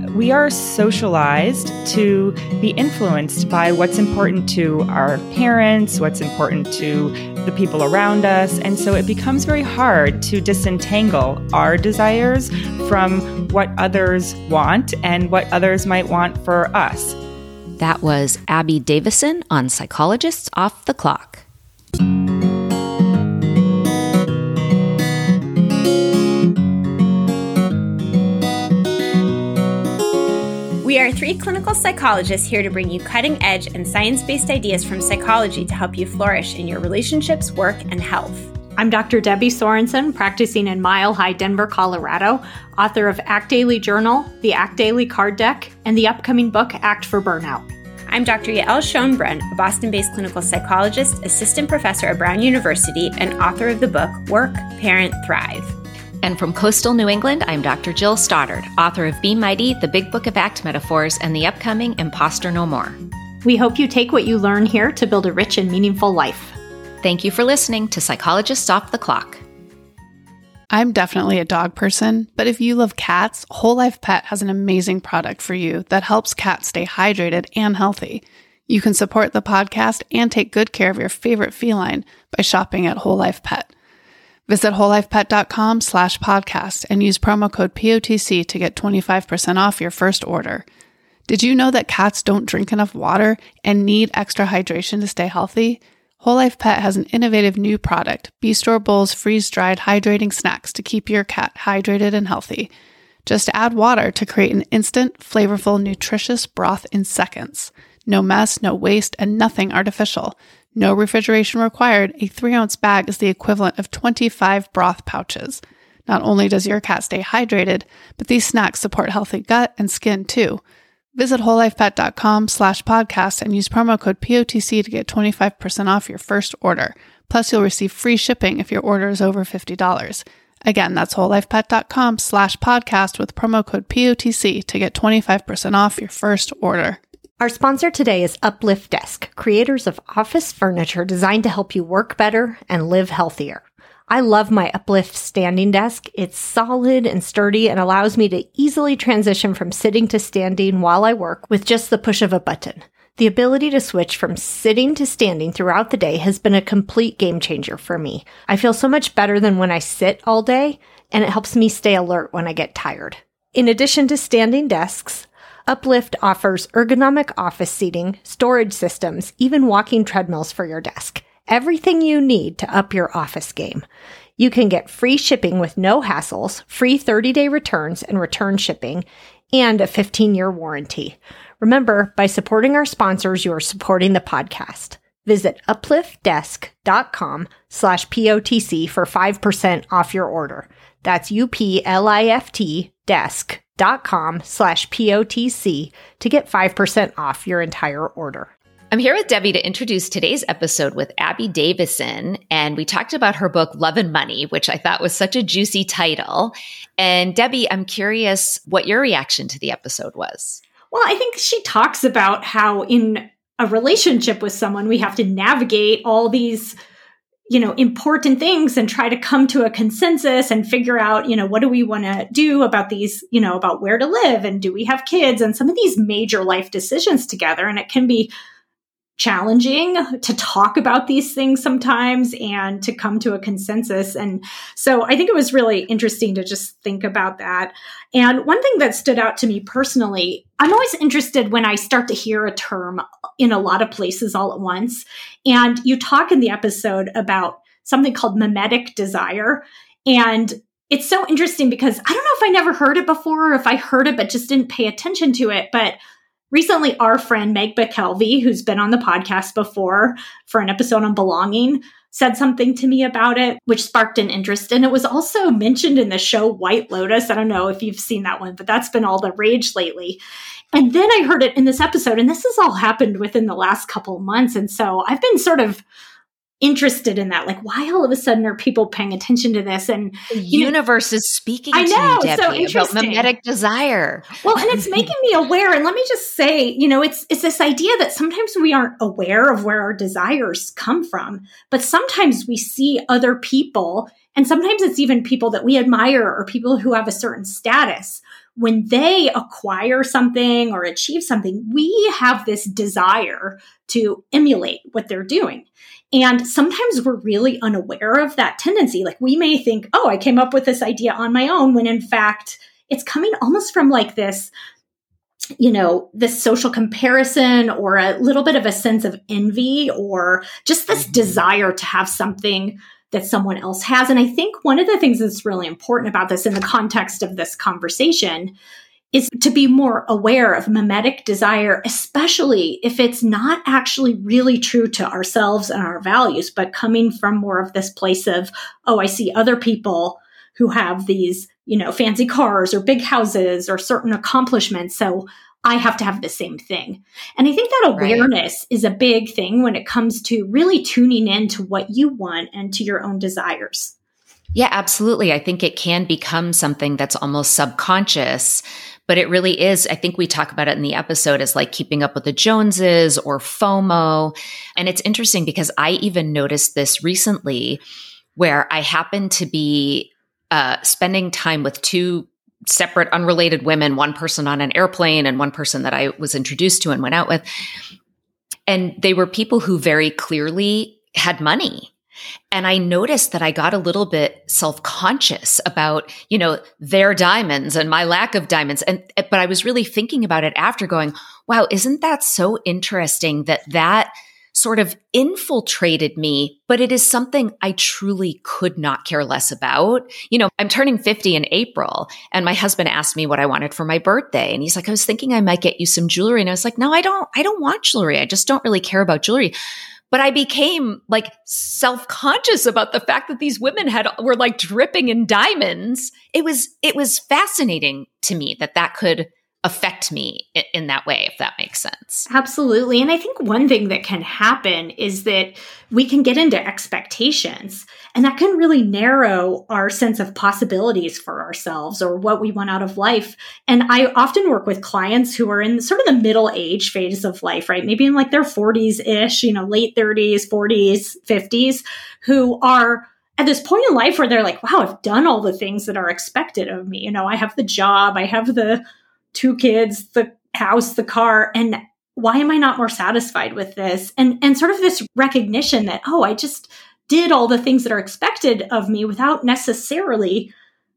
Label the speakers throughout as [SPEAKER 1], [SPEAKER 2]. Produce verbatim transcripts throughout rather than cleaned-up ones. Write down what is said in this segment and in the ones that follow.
[SPEAKER 1] we are socialized to be influenced by what's important to our parents, what's important to the people around us. And so it becomes very hard to disentangle our desires from what others want and what others might want for us.
[SPEAKER 2] That was Abby Davison on Psychologists Off the Clock.
[SPEAKER 3] We are three clinical psychologists here to bring you cutting-edge and science-based ideas from psychology to help you flourish in your relationships, work, and health.
[SPEAKER 4] I'm Doctor Debbie Sorensen, practicing in Mile High, Denver, Colorado, author of Act Daily Journal, the Act Daily Card Deck, and the upcoming book, Act for Burnout.
[SPEAKER 3] I'm Doctor Yael Schonbrun, a Boston-based clinical psychologist, assistant professor at Brown University, and author of the book, Work, Parent, Thrive.
[SPEAKER 2] And from coastal New England, I'm Doctor Jill Stoddard, author of Be Mighty, the Big Book of Act Metaphors, and the upcoming Imposter No More.
[SPEAKER 4] We hope you take what you learn here to build a rich and meaningful life.
[SPEAKER 2] Thank you for listening to Psychologists Off the Clock.
[SPEAKER 5] I'm definitely a dog person, but if you love cats, Whole Life Pet has an amazing product for you that helps cats stay hydrated and healthy. You can support the podcast and take good care of your favorite feline by shopping at Whole Life Pet. Visit wholelifepet.com slash podcast and use promo code P O T C to get twenty-five percent off your first order. Did you know that cats don't drink enough water and need extra hydration to stay healthy? Whole Life Pet has an innovative new product, Bistro Bowls freeze-dried hydrating snacks to keep your cat hydrated and healthy. Just add water to create an instant, flavorful, nutritious broth in seconds. No mess, no waste, and nothing artificial. No refrigeration required. A three-ounce bag is the equivalent of twenty-five broth pouches. Not only does your cat stay hydrated, but these snacks support healthy gut and skin too. Visit wholelifepet.com slash podcast and use promo code P O T C to get twenty-five percent off your first order. Plus, you'll receive free shipping if your order is over fifty dollars. Again, that's wholelifepet.com slash podcast with promo code P O T C to get twenty-five percent off your first order.
[SPEAKER 4] Our sponsor today is Uplift Desk, creators of office furniture designed to help you work better and live healthier. I love my Uplift standing desk. It's solid and sturdy and allows me to easily transition from sitting to standing while I work with just the push of a button. The ability to switch from sitting to standing throughout the day has been a complete game changer for me. I feel so much better than when I sit all day, and it helps me stay alert when I get tired. In addition to standing desks, Uplift offers ergonomic office seating, storage systems, even walking treadmills for your desk. Everything you need to up your office game. You can get free shipping with no hassles, free thirty-day returns and return shipping, and a fifteen-year warranty. Remember, by supporting our sponsors, you are supporting the podcast. Visit upliftdesk.com slash POTC for five percent off your order. That's U-P-L-I-F-T desk. dot com slash P O T C to get five percent off your entire order.
[SPEAKER 2] I'm here with Debbie to introduce today's episode with Abby Davison, and we talked about her book, Love and Money, which I thought was such a juicy title. And Debbie, I'm curious what your reaction to the episode was.
[SPEAKER 6] Well, I think she talks about how in a relationship with someone, we have to navigate all these you know, important things and try to come to a consensus and figure out, you know, what do we want to do about these, you know, about where to live and do we have kids and some of these major life decisions together. And it can be challenging to talk about these things sometimes and to come to a consensus. And so I think it was really interesting to just think about that. And one thing that stood out to me personally, I'm always interested when I start to hear a term in a lot of places all at once. And you talk in the episode about something called mimetic desire. And it's so interesting because I don't know if I never heard it before or if I heard it but just didn't pay attention to it. But recently, our friend Meg McKelvey, who's been on the podcast before for an episode on belonging, said something to me about it, which sparked an interest. And it was also mentioned in the show White Lotus. I don't know if you've seen that one, but that's been all the rage lately. And then I heard it in this episode, and this has all happened within the last couple of months. And so I've been sort of interested in that. Like, why all of a sudden are people paying attention to this? And
[SPEAKER 2] the universe know, is speaking
[SPEAKER 6] I
[SPEAKER 2] to
[SPEAKER 6] know,
[SPEAKER 2] you, Debbie,
[SPEAKER 6] so
[SPEAKER 2] about mimetic desire.
[SPEAKER 6] Well, and it's making me aware. And let me just say, you know, it's it's this idea that sometimes we aren't aware of where our desires come from, but sometimes we see other people, and sometimes it's even people that we admire or people who have a certain status when they acquire something or achieve something, we have this desire to emulate what they're doing. And sometimes we're really unaware of that tendency. Like we may think, oh, I came up with this idea on my own, when in fact, it's coming almost from like this, you know, this social comparison or a little bit of a sense of envy or just this desire to have something that someone else has. And I think one of the things that's really important about this in the context of this conversation is to be more aware of mimetic desire, especially if it's not actually really true to ourselves and our values, but coming from more of this place of, oh, I see other people who have these, you know, fancy cars or big houses or certain accomplishments. So I have to have the same thing. And I think that awareness right. is a big thing when it comes to really tuning into what you want and to your own desires.
[SPEAKER 2] Yeah, absolutely. I think it can become something that's almost subconscious, but it really is. I think we talk about it in the episode as like keeping up with the Joneses or FOMO. And it's interesting because I even noticed this recently where I happened to be uh, spending time with two separate, unrelated women, one person on an airplane and one person that I was introduced to and went out with. And they were people who very clearly had money. And I noticed that I got a little bit self-conscious about, you know, their diamonds and my lack of diamonds. And, but I was really thinking about it after going, wow, isn't that so interesting that that sort of infiltrated me, but it is something I truly could not care less about. You know, I'm turning fifty in April and my husband asked me what I wanted for my birthday. And he's like, I was thinking I might get you some jewelry. And I was like, no, I don't, I don't want jewelry. I just don't really care about jewelry. But I became like self-conscious about the fact that these women had were like dripping in diamonds. It was it was fascinating to me that that could affect me in, in that way, if that makes sense.
[SPEAKER 6] Absolutely. And I think one thing that can happen is that we can get into expectations, and that can really narrow our sense of possibilities for ourselves or what we want out of life. And I often work with clients who are in sort of the middle age phase of life, right? Maybe in like their forties-ish, you know, late thirties, forties, fifties, who are at this point in life where they're like, wow, I've done all the things that are expected of me. You know, I have the job, I have the two kids, the house, the car, and why am I not more satisfied with this? And and sort of this recognition that, oh, I just did all the things that are expected of me without necessarily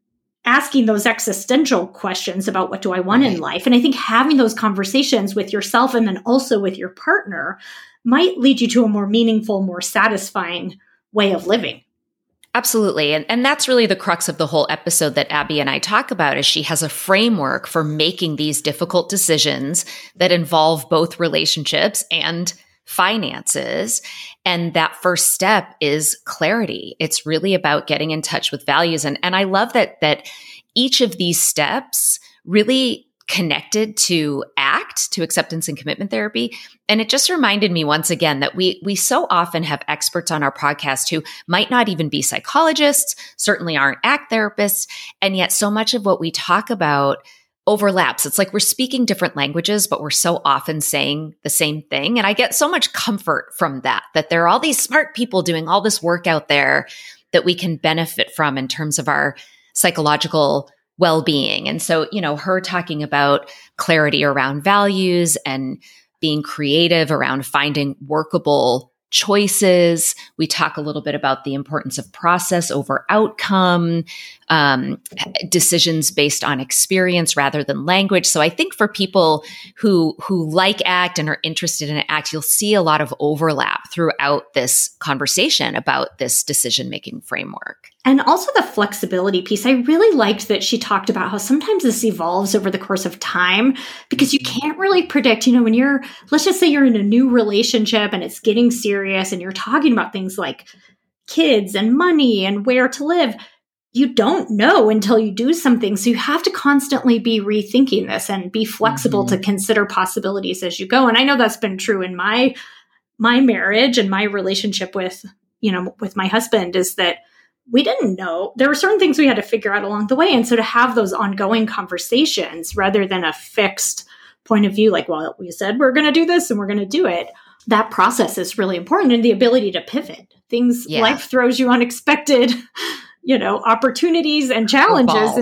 [SPEAKER 6] asking those existential questions about what do I want in life. And I think having those conversations with yourself and then also with your partner might lead you to a more meaningful, more satisfying way of living.
[SPEAKER 2] Absolutely. And, and that's really the crux of the whole episode that Abby and I talk about, is she has a framework for making these difficult decisions that involve both relationships and finances. And that first step is clarity. It's really about getting in touch with values. And, and I love that, that each of these steps really connected to ACT, to acceptance and commitment therapy. And it just reminded me once again that we we so often have experts on our podcast who might not even be psychologists, certainly aren't ACT therapists, and yet so much of what we talk about overlaps. It's like we're speaking different languages, but we're so often saying the same thing. And I get so much comfort from that, that there are all these smart people doing all this work out there that we can benefit from in terms of our psychological well-being. And so, you know, her talking about clarity around values and being creative around finding workable choices. We talk a little bit about the importance of process over outcome, um, decisions based on experience rather than language. So I think for people who who like ACT and are interested in ACT, you'll see a lot of overlap throughout this conversation about this decision-making framework.
[SPEAKER 6] And also the flexibility piece. I really liked that she talked about how sometimes this evolves over the course of time, because you can't really predict, you know, when you're, let's just say you're in a new relationship and it's getting serious and you're talking about things like kids and money and where to live. You don't know until you do something. So you have to constantly be rethinking this and be flexible mm-hmm. to consider possibilities as you go. And I know that's been true in my, my marriage and my relationship with, you know, with my husband, is that we didn't know. There were certain things we had to figure out along the way. And so to have those ongoing conversations rather than a fixed point of view, like, well, we said we're going to do this and we're going to do it. That process is really important, and the ability to pivot. Things, yeah. Life throws you unexpected, you know, opportunities and challenges. And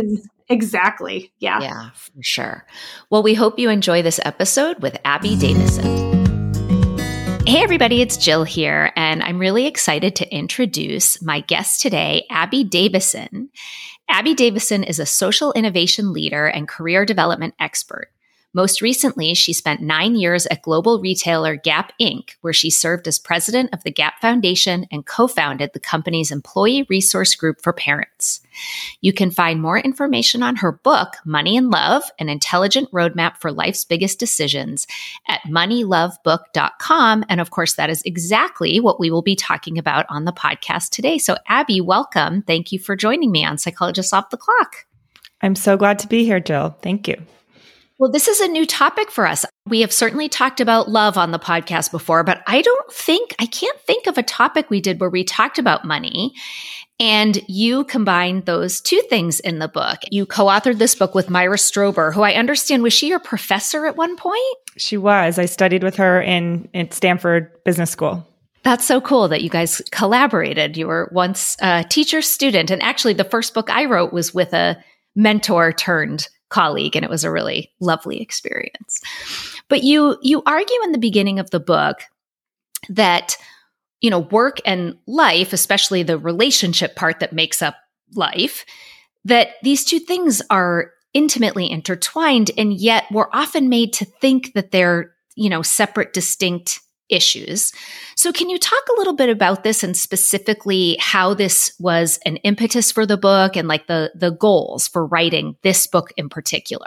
[SPEAKER 6] Exactly. Yeah.
[SPEAKER 2] Yeah, for sure. Well, we hope you enjoy this episode with Abby Davison. Hey, everybody, it's Jill here, and I'm really excited to introduce my guest today, Abby Davison. Abby Davison is a social innovation leader and career development expert. Most recently, she spent nine years at global retailer Gap Incorporated, where she served as president of the Gap Foundation and co-founded the company's employee resource group for parents. You can find more information on her book, Money and Love, An Intelligent Roadmap for Life's Biggest Decisions, at money love book dot com. And of course, that is exactly what we will be talking about on the podcast today. So Abby, welcome. Thank you for joining me on Psychologists Off the Clock.
[SPEAKER 1] I'm so glad to be here, Jill. Thank you.
[SPEAKER 2] Well, this is a new topic for us. We have certainly talked about love on the podcast before, but I don't think, I can't think of a topic we did where we talked about money. And you combined those two things in the book. You co-authored this book with Myra Strober, who I understand, was she your professor at one point?
[SPEAKER 1] She was. I studied with her in, in Stanford Business School.
[SPEAKER 2] That's so cool that you guys collaborated. You were once a teacher student. And actually, the first book I wrote was with a mentor turned colleague, and it was a really lovely experience. But you you argue in the beginning of the book that, you know, work and life, especially the relationship part that makes up life, that these two things are intimately intertwined, and yet we're often made to think that they're, you know, separate, distinct issues. So can you talk a little bit about this and specifically how this was an impetus for the book and like the the goals for writing this book in particular?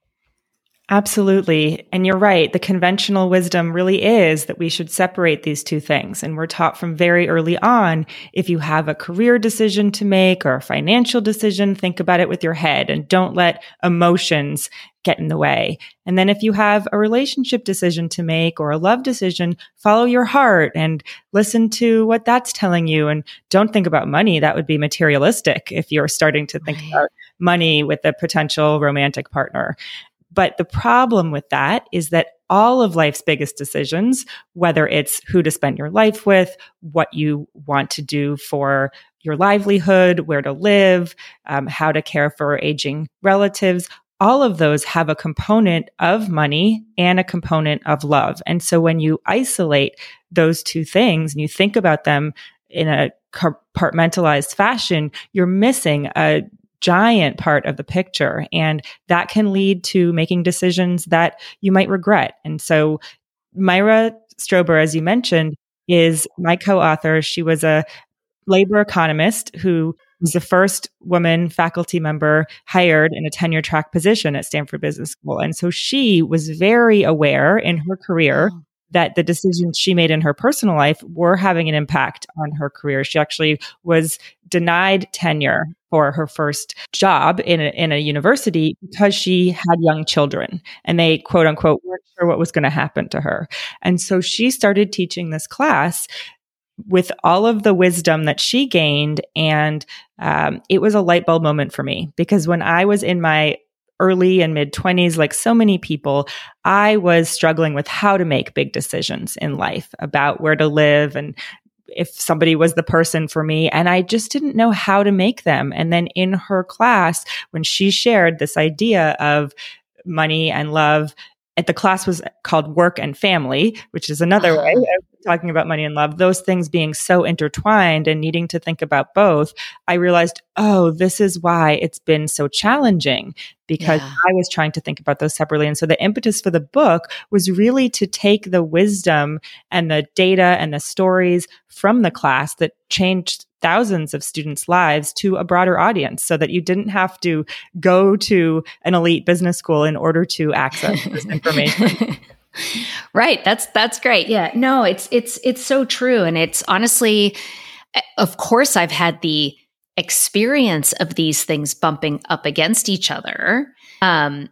[SPEAKER 1] Absolutely. And you're right. The conventional wisdom really is that we should separate these two things. And we're taught from very early on, if you have a career decision to make or a financial decision, think about it with your head and don't let emotions get in the way. And then if you have a relationship decision to make or a love decision, follow your heart and listen to what that's telling you. And don't think about money. That would be materialistic if you're starting to think
[SPEAKER 2] Right.
[SPEAKER 1] about money with a potential romantic partner. But the problem with that is that all of life's biggest decisions, whether it's who to spend your life with, what you want to do for your livelihood, where to live, um, how to care for aging relatives, all of those have a component of money and a component of love. And so when you isolate those two things and you think about them in a compartmentalized fashion, you're missing a giant part of the picture. And that can lead to making decisions that you might regret. And so Myra Strober, as you mentioned, is my co-author. She was a labor economist who was the first woman faculty member hired in a tenure track position at Stanford Business School. And so she was very aware in her career
[SPEAKER 2] Oh.
[SPEAKER 1] that the decisions she made in her personal life were having an impact on her career. She actually was denied tenure for her first job in a, in a university because she had young children and they, quote unquote, weren't sure what was going to happen to her. And so she started teaching this class with all of the wisdom that she gained. And um, it was a light bulb moment for me because when I was in my early and mid twenties, like so many people, I was struggling with how to make big decisions in life about where to live and if somebody was the person for me. And I just didn't know how to make them. And then in her class, when she shared this idea of money and love, at the class was called Work and Family, which is another
[SPEAKER 2] Uh-huh.
[SPEAKER 1] way of talking about money and love, those things being so intertwined and needing to think about both, I realized, oh, this is why it's been so challenging because
[SPEAKER 2] Yeah.
[SPEAKER 1] I was trying to think about those separately. And so the impetus for the book was really to take the wisdom and the data and the stories from the class that changed thousands of students' lives to a broader audience so that you didn't have to go to an elite business school in order to access this information.
[SPEAKER 2] Right. That's that's great. Yeah. No, it's it's it's so true. And it's honestly, of course, I've had the experience of these things bumping up against each other. Um,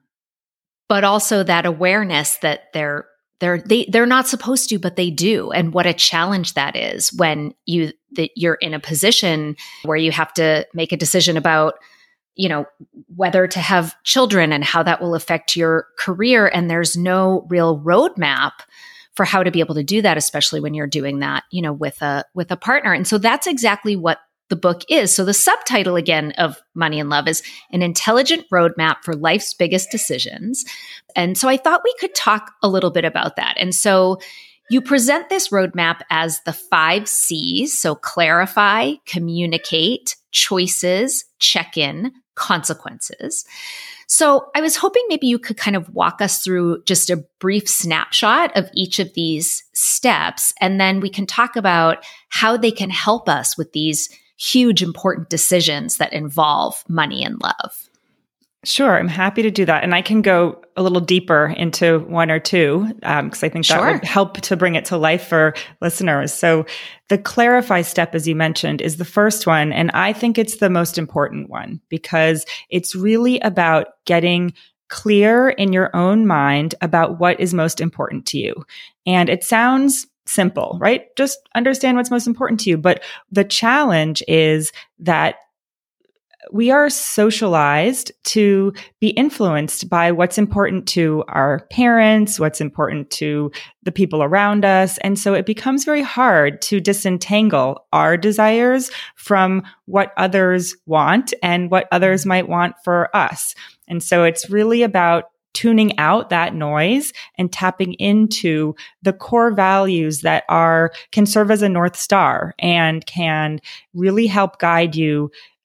[SPEAKER 2] but also that awareness that they're they're they they're not supposed to, but they do. And what a challenge that is when you that you're in a position where you have to make a decision about, you know, whether to have children and how that will affect your career. And there's no real roadmap for how to be able to do that, especially when you're doing that, you know, with a, with a partner. And so that's exactly what the book is. So the subtitle again of Money and Love is An Intelligent Roadmap for Life's Biggest Decisions. And so I thought we could talk a little bit about that. And so you present this roadmap as the five C's. So clarify, communicate, choices, check-in, consequences. So I was hoping maybe you could kind of walk us through just a brief snapshot of each of these steps, and then we can talk about how they can help us with these huge, important decisions that involve money and love.
[SPEAKER 1] Sure, I'm happy to do that. And I can go a little deeper into one or two, because um, I think that
[SPEAKER 2] Sure.
[SPEAKER 1] would help to bring it to life for listeners. So the clarify step, as you mentioned, is the first one. And I think it's the most important one because it's really about getting clear in your own mind about what is most important to you. And it sounds simple, right? Just understand what's most important to you. But the challenge is that we are socialized to be influenced by what's important to our parents, what's important to the people around us. And so it becomes very hard to disentangle our desires from what others want and what others might want for us. And so it's really about tuning out that noise and tapping into the core values that are can serve as a North Star and can really help guide you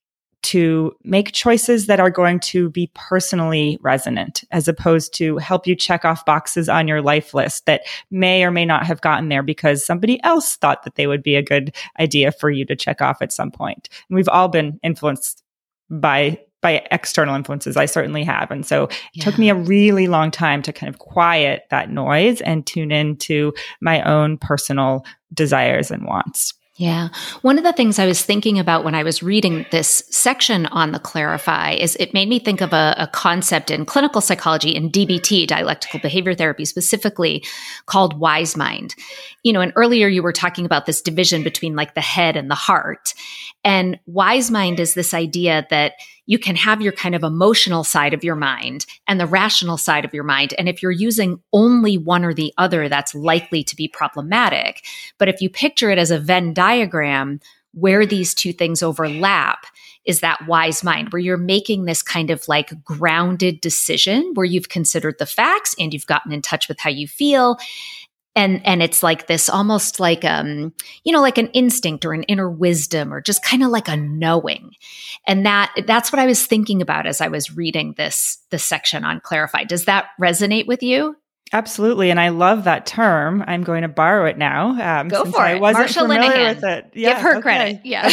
[SPEAKER 1] to make choices that are going to be personally resonant, as opposed to help you check off boxes on your life list that may or may not have gotten there because somebody else thought that they would be a good idea for you to check off at some point. And we've all been influenced by by external influences. I certainly have. And so it yeah. took me a really long time to kind of quiet that noise and tune into my own personal desires and wants.
[SPEAKER 2] Yeah. One of the things I was thinking about when I was reading this section on the clarify is it made me think of a, a concept in clinical psychology and D B T, dialectical behavior therapy specifically, called wise mind. You know, and earlier you were talking about this division between like the head and the heart. And wise mind is this idea that you can have your kind of emotional side of your mind and the rational side of your mind. And if you're using only one or the other, that's likely to be problematic. But if you picture it as a Venn diagram, where these two things overlap is that wise mind, where you're making this kind of like grounded decision where you've considered the facts and you've gotten in touch with how you feel. And and it's like this almost like, um, you know, like an instinct or an inner wisdom or just kind of like a knowing. And that that's what I was thinking about as I was reading this, this section on clarify. Does that resonate with you?
[SPEAKER 1] Absolutely. And I love that term. I'm going to borrow it now. Um,
[SPEAKER 2] Go
[SPEAKER 1] since
[SPEAKER 2] for
[SPEAKER 1] I
[SPEAKER 2] it.
[SPEAKER 1] wasn't
[SPEAKER 2] Marsha
[SPEAKER 1] familiar
[SPEAKER 2] Linehan.
[SPEAKER 1] with it. Yeah,
[SPEAKER 2] Give her
[SPEAKER 1] okay.
[SPEAKER 2] credit. Yeah.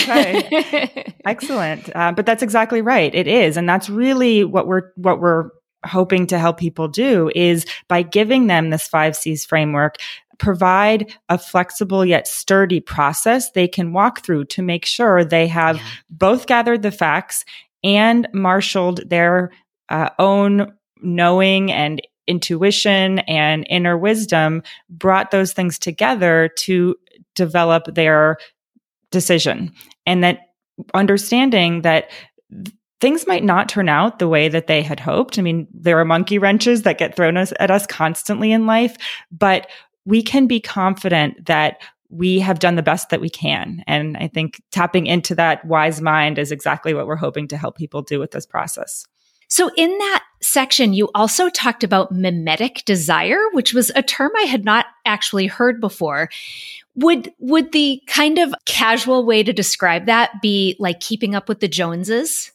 [SPEAKER 1] Okay. Excellent. Uh, but that's exactly right. It is. And that's really what we're, what we're hoping to help people do is by giving them this five C's framework, provide a flexible yet sturdy process they can walk through to make sure they have yeah. both gathered the facts and marshaled their uh, own knowing and intuition and inner wisdom, brought those things together to develop their decision. And that understanding that th- things might not turn out the way that they had hoped. I mean, there are monkey wrenches that get thrown us, at us constantly in life, but we can be confident that we have done the best that we can. And I think tapping into that wise mind is exactly what we're hoping to help people do with this process.
[SPEAKER 2] So in that section, you also talked about mimetic desire, which was a term I had not actually heard before. Would would the kind of casual way to describe that be like keeping up with the Joneses?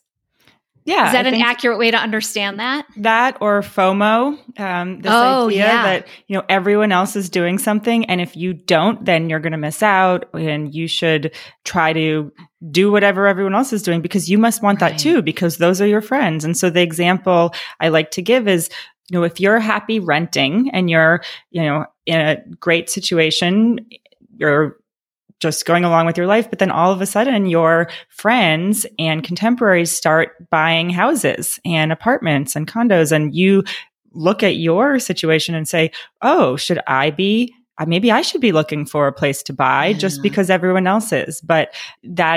[SPEAKER 1] Yeah.
[SPEAKER 2] Is that I an accurate way to understand that?
[SPEAKER 1] That or FOMO, um, this
[SPEAKER 2] oh,
[SPEAKER 1] idea
[SPEAKER 2] yeah.
[SPEAKER 1] that, you know, everyone else is doing something. And if you don't, then you're going to miss out and you should try to do whatever everyone else is doing because you must want
[SPEAKER 2] right.
[SPEAKER 1] that too, because those are your friends. And so the example I like to give is, you know, if you're happy renting and you're, you know, in a great situation, you're just going along with your life. But then all of a sudden your friends and contemporaries start buying houses and apartments and condos. And you look at your situation and say, oh, should I be, maybe I should be looking for a place to buy yeah. just because everyone else is. But that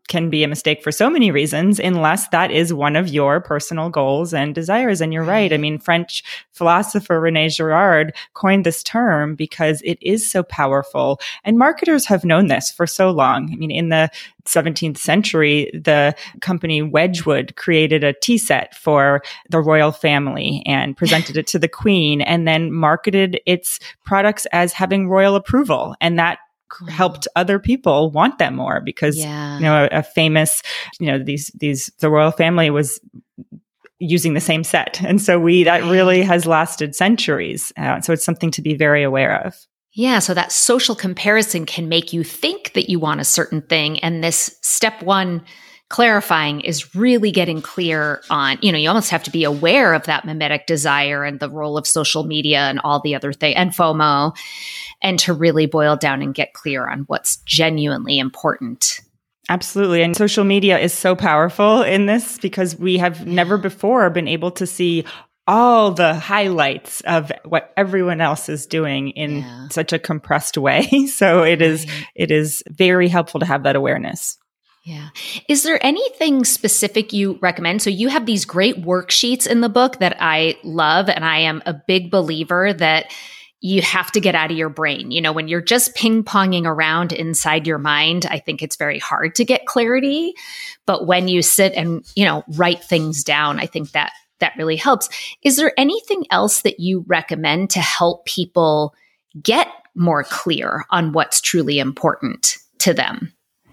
[SPEAKER 1] can be a mistake for so many reasons, unless that is one of your personal goals and desires. And you're right. I mean, French philosopher René Girard coined this term because it is so powerful. And marketers have known this for so long. I mean, in the seventeenth century, the company Wedgwood created a tea set for the royal family and presented it to the queen, and then marketed its products as having royal approval. And that helped other people want them more because,
[SPEAKER 2] yeah.
[SPEAKER 1] you know, a, a famous, you know, these, these, the royal family was using the same set. And so we, that really has lasted centuries. Uh, so it's something to be very aware of.
[SPEAKER 2] Yeah. So that social comparison can make you think that you want a certain thing. And this step one clarifying is really getting clear on, you know, you almost have to be aware of that mimetic desire and the role of social media and all the other things and FOMO, and to really boil down and get clear on what's genuinely important.
[SPEAKER 1] Absolutely. And social media is so powerful in this because we have never before been able to see all the highlights of what everyone else is doing in yeah. such a compressed way. So it is, right. it is very helpful to have that awareness.
[SPEAKER 2] Yeah. Is there anything specific you recommend? So you have these great worksheets in the book that I love, and I am a big believer that you have to get out of your brain. You know, when you're just ping-ponging around inside your mind, I think it's very hard to get clarity. But when you sit and, you know, write things down, I think that that really helps. Is there anything else that you recommend to help people get more clear on what's truly important to them?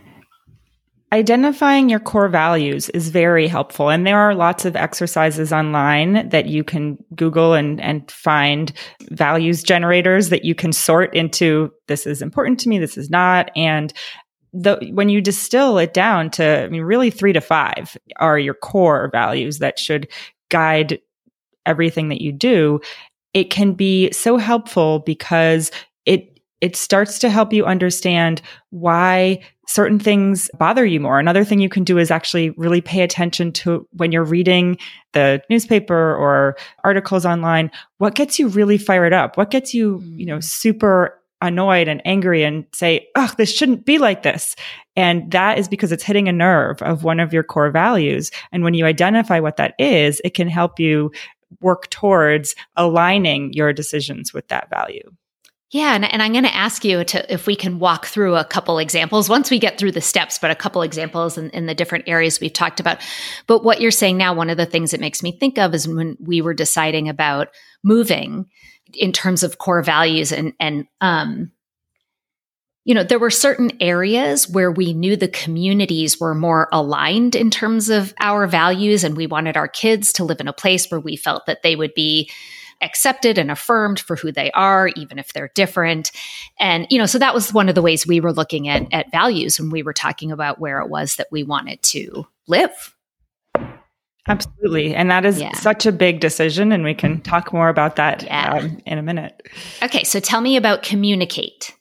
[SPEAKER 1] Identifying your core values is very helpful. And there are lots of exercises online that you can Google and, and find values generators that you can sort into, this is important to me, this is not. And the, when you distill it down to, I mean, really three to five are your core values that should guide everything that you do. It can be so helpful because it it starts to help you understand why certain things bother you more. Another thing you can do is actually really pay attention to when you're reading the newspaper or articles online, what gets you really fired up? What gets you, you know, super annoyed and angry and say, oh, this shouldn't be like this. And that is because it's hitting a nerve of one of your core values. And when you identify what that is, it can help you work towards aligning your decisions with that value.
[SPEAKER 2] Yeah. And, and I'm going to ask you to, if we can walk through a couple examples once we get through the steps, but a couple examples in, in the different areas we've talked about. But what you're saying now, one of the things it makes me think of is when we were deciding about moving in terms of core values and, and, um, you know, there were certain areas where we knew the communities were more aligned in terms of our values, and we wanted our kids to live in a place where we felt that they would be accepted and affirmed for who they are, even if they're different. And, you know, so that was one of the ways we were looking at, at values when we were talking about where it was that we wanted to live.
[SPEAKER 1] Absolutely. And that is yeah. such a big decision. And we can talk more about that
[SPEAKER 2] yeah.
[SPEAKER 1] um, in a minute.
[SPEAKER 2] Okay. So tell me about communicate.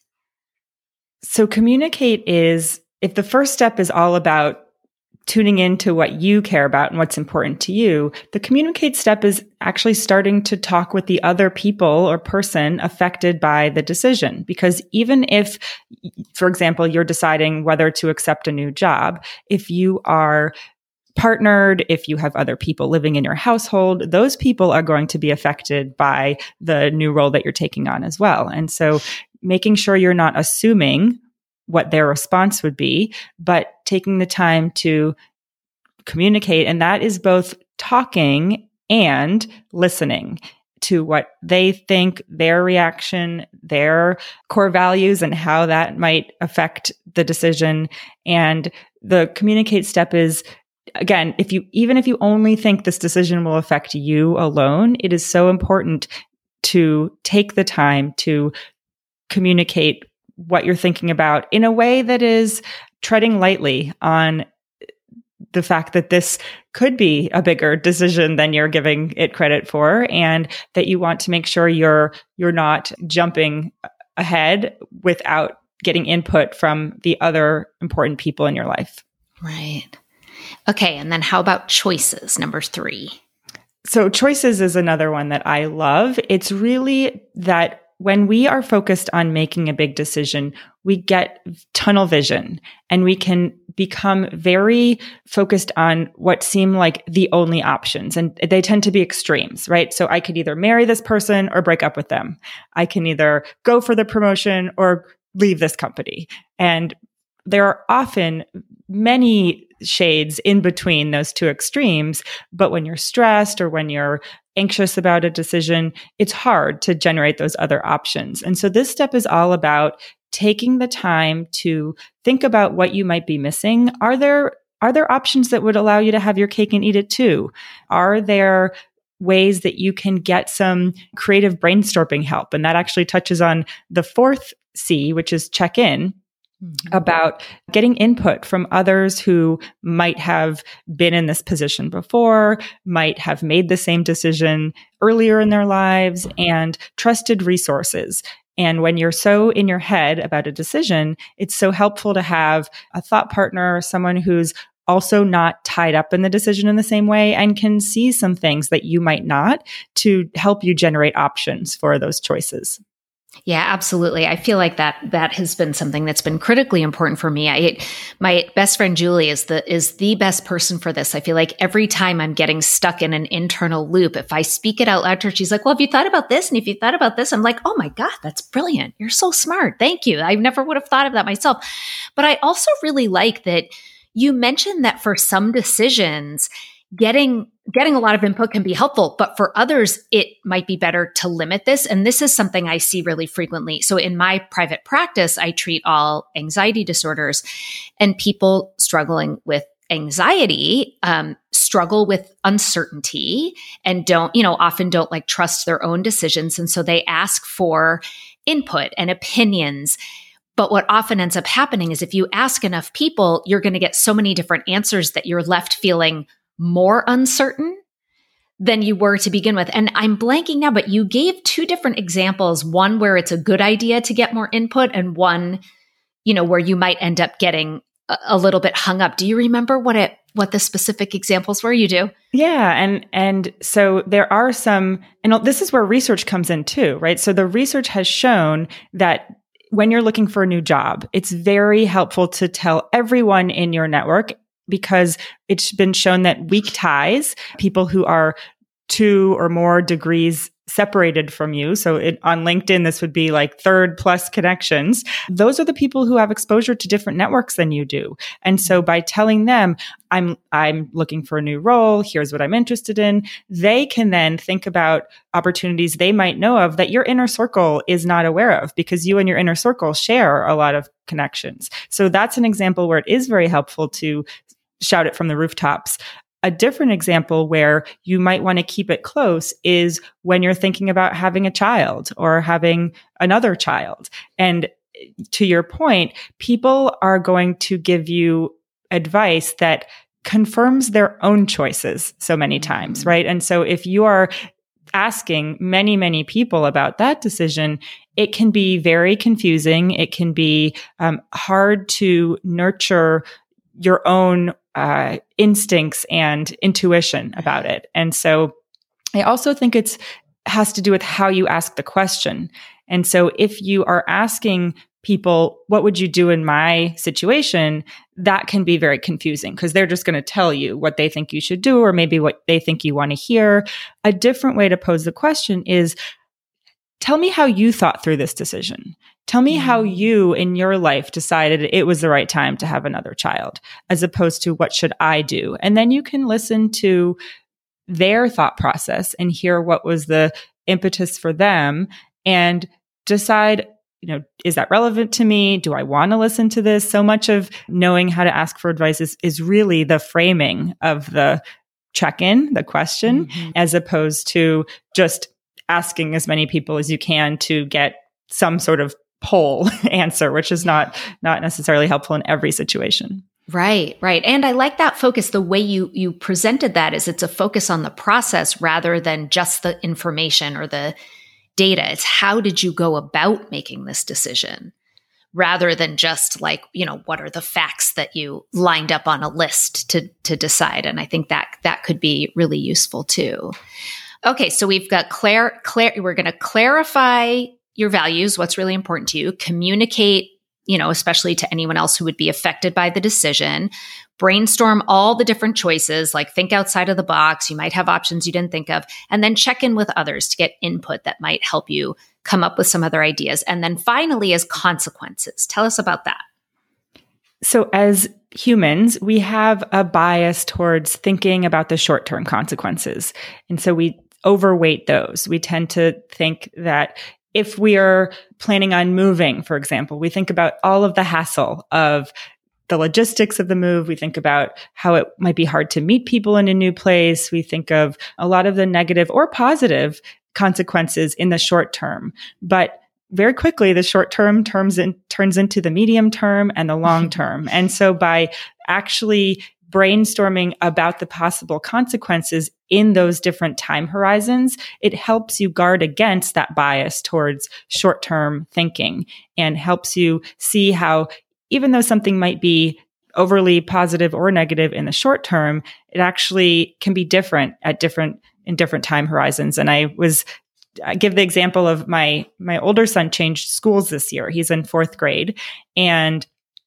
[SPEAKER 1] So communicate is, if the first step is all about tuning into what you care about and what's important to you, the communicate step is actually starting to talk with the other people or person affected by the decision. Because even if, for example, you're deciding whether to accept a new job, if you are partnered, if you have other people living in your household, those people are going to be affected by the new role that you're taking on as well. And so making sure you're not assuming what their response would be, but taking the time to communicate. And that is both talking and listening to what they think, their reaction, their core values, and how that might affect the decision. And the communicate step is, again, if you, even if you only think this decision will affect you alone, it is so important to take the time to communicate what you're thinking about in a way that is treading lightly on the fact that this could be a bigger decision than you're giving it credit for, and that you want to make sure you're you're not jumping ahead without getting input from the other important people in your life.
[SPEAKER 2] Right. Okay. And then how about choices? Number three.
[SPEAKER 1] So choices is another one that I love. It's really that when we are focused on making a big decision, we get tunnel vision and we can become very focused on what seem like the only options. And they tend to be extremes, right? So I could either marry this person or break up with them. I can either go for the promotion or leave this company. And there are often many shades in between those two extremes. But when you're stressed or when you're anxious about a decision, it's hard to generate those other options. And so this step is all about taking the time to think about what you might be missing. Are there, are there options that would allow you to have your cake and eat it too? Are there ways that you can get some creative brainstorming help? And that actually touches on the fourth C, which is check in. Mm-hmm. About getting input from others who might have been in this position before, might have made the same decision earlier in their lives, and trusted resources. And when you're so in your head about a decision, it's so helpful to have a thought partner, someone who's also not tied up in the decision in the same way and can see some things that you might not to help you generate options for those choices.
[SPEAKER 2] Yeah, absolutely. I feel like that that has been something that's been critically important for me. I, my best friend Julie is the is the best person for this. I feel like every time I'm getting stuck in an internal loop, if I speak it out loud to her, she's like, "Well, have you thought about this? And if you thought about this," I'm like, "Oh my God, that's brilliant! You're so smart. Thank you. I never would have thought of that myself." But I also really like that you mentioned that for some decisions, getting getting a lot of input can be helpful, but for others, it might be better to limit this. And this is something I see really frequently. So in my private practice, I treat all anxiety disorders, and people struggling with anxiety um, struggle with uncertainty and don't, you know, often don't like trust their own decisions. And so they ask for input and opinions. But what often ends up happening is if you ask enough people, you're going to get so many different answers that you're left feeling more uncertain than you were to begin with. And I'm blanking now, but you gave two different examples, one where it's a good idea to get more input and one, you know, where you might end up getting a, a little bit hung up. Do you remember what it, what the specific examples were? You do?
[SPEAKER 1] Yeah. And, and so there are some, and this is where research comes in too, right? So the research has shown that when you're looking for a new job, it's very helpful to tell everyone in your network, because it's been shown that weak ties, people who are two or more degrees separated from you. So it, on LinkedIn, this would be like third plus connections. Those are the people who have exposure to different networks than you do. And so by telling them, I'm, I'm looking for a new role, here's what I'm interested in, they can then think about opportunities they might know of that your inner circle is not aware of, because you and your inner circle share a lot of connections. So that's an example where it is very helpful to shout it from the rooftops. A different example where you might want to keep it close is when you're thinking about having a child or having another child. And to your point, people are going to give you advice that confirms their own choices so many times, right? And so if you are asking many, many people about that decision, it can be very confusing. It can be um, hard to nurture your own uh, instincts and intuition about it. And so I also think it's has to do with how you ask the question. And so if you are asking people, what would you do in my situation? That can be very confusing because they're just going to tell you what they think you should do, or maybe what they think you want to hear. A different way to pose the question is, tell me how you thought through this decision. Tell me how you in your life decided it was the right time to have another child, as opposed to what should I do? And then you can listen to their thought process and hear what was the impetus for them and decide, you know, is that relevant to me? Do I want to listen to this? So much of knowing how to ask for advice is, is really the framing of the check-in, the question, mm-hmm. as opposed to just asking as many people as you can to get some sort of poll answer, which is not not necessarily helpful in every situation.
[SPEAKER 2] Right, right. And I like that focus. The way you you presented that is it's a focus on the process rather than just the information or the data. It's how did you go about making this decision rather than just like, you know, what are the facts that you lined up on a list to to decide? And I think that that could be really useful too. Okay, so we've got clar- clar- we're going to clarify your values, what's really important to you, communicate you know, especially to anyone else who would be affected by the decision. Brainstorm all the different choices, like think outside of the box. You might have options you didn't think of, and then check in with others to get input that might help you come up with some other ideas. And then finally, as consequences. Tell us about that.
[SPEAKER 1] So as humans, we have a bias towards thinking about the short-term consequences. And so we overweight those. We tend to think that if we are planning on moving, for example, we think about all of the hassle of the logistics of the move. We think about how it might be hard to meet people in a new place. We think of a lot of the negative or positive consequences in the short term. But very quickly, the short term turns, in, turns into the medium term and the long term. And so by actually brainstorming about the possible consequences in those different time horizons, it helps you guard against that bias towards short-term thinking and helps you see how even though something might be overly positive or negative in the short term, it actually can be different at different in different time horizons. And I was I give the example of my my older son changed schools this year. He's in fourth grade, and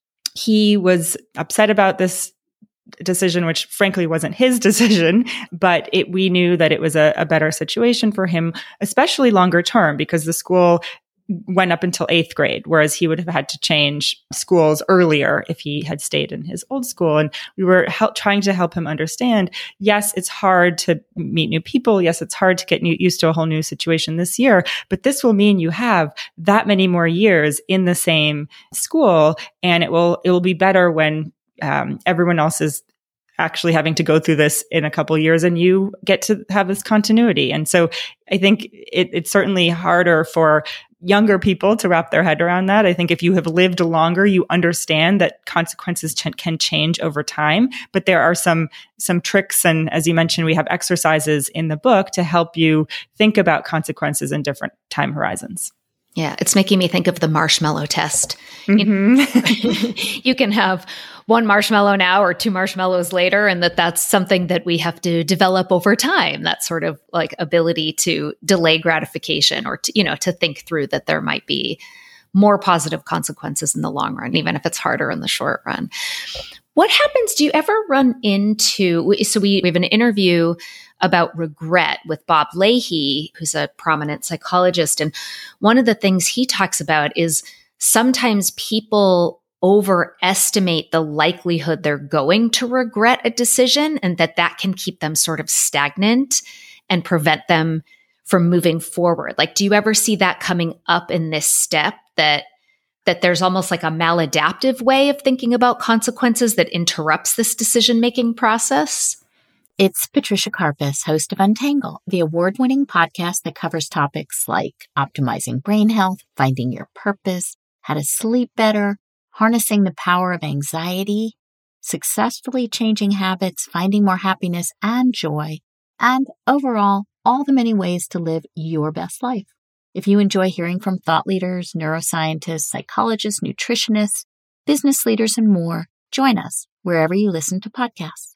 [SPEAKER 1] he was upset about this decision, which frankly wasn't his decision, but it, we knew that it was a, a better situation for him, especially longer term, because the school went up until eighth grade, whereas he would have had to change schools earlier if he had stayed in his old school. And we were help, trying to help him understand, yes, it's hard to meet new people. Yes, it's hard to get new, used to a whole new situation this year, but this will mean you have that many more years in the same school. And it will, it will be better when um, everyone else is actually having to go through this in a couple of years and you get to have this continuity. And so I think it, it's certainly harder for younger people to wrap their head around that. I think if you have lived longer, you understand that consequences ch- can change over time, but there are some some tricks. And as you mentioned, we have exercises in the book to help you think about consequences in different time horizons.
[SPEAKER 2] Yeah, it's making me think of the marshmallow test.
[SPEAKER 1] Mm-hmm.
[SPEAKER 2] You, you can have one marshmallow now or two marshmallows later, and that that's something that we have to develop over time, that sort of like ability to delay gratification or to, you know, to think through that there might be more positive consequences in the long run, even if it's harder in the short run. What happens? Do you ever run into, so we, we have an interview about regret with Bob Leahy, who's a prominent psychologist. And one of the things he talks about is sometimes people overestimate the likelihood they're going to regret a decision, and that that can keep them sort of stagnant and prevent them from moving forward. Like, do you ever see that coming up in this step, that that there's almost like a maladaptive way of thinking about consequences that interrupts this decision-making process?
[SPEAKER 7] It's Patricia Karpus, host of Untangle, the award-winning podcast that covers topics like optimizing brain health, finding your purpose, how to sleep better, harnessing the power of anxiety, successfully changing habits, finding more happiness and joy, and overall, all the many ways to live your best life. If you enjoy hearing from thought leaders, neuroscientists, psychologists, nutritionists, business leaders, and more, join us wherever you listen to podcasts.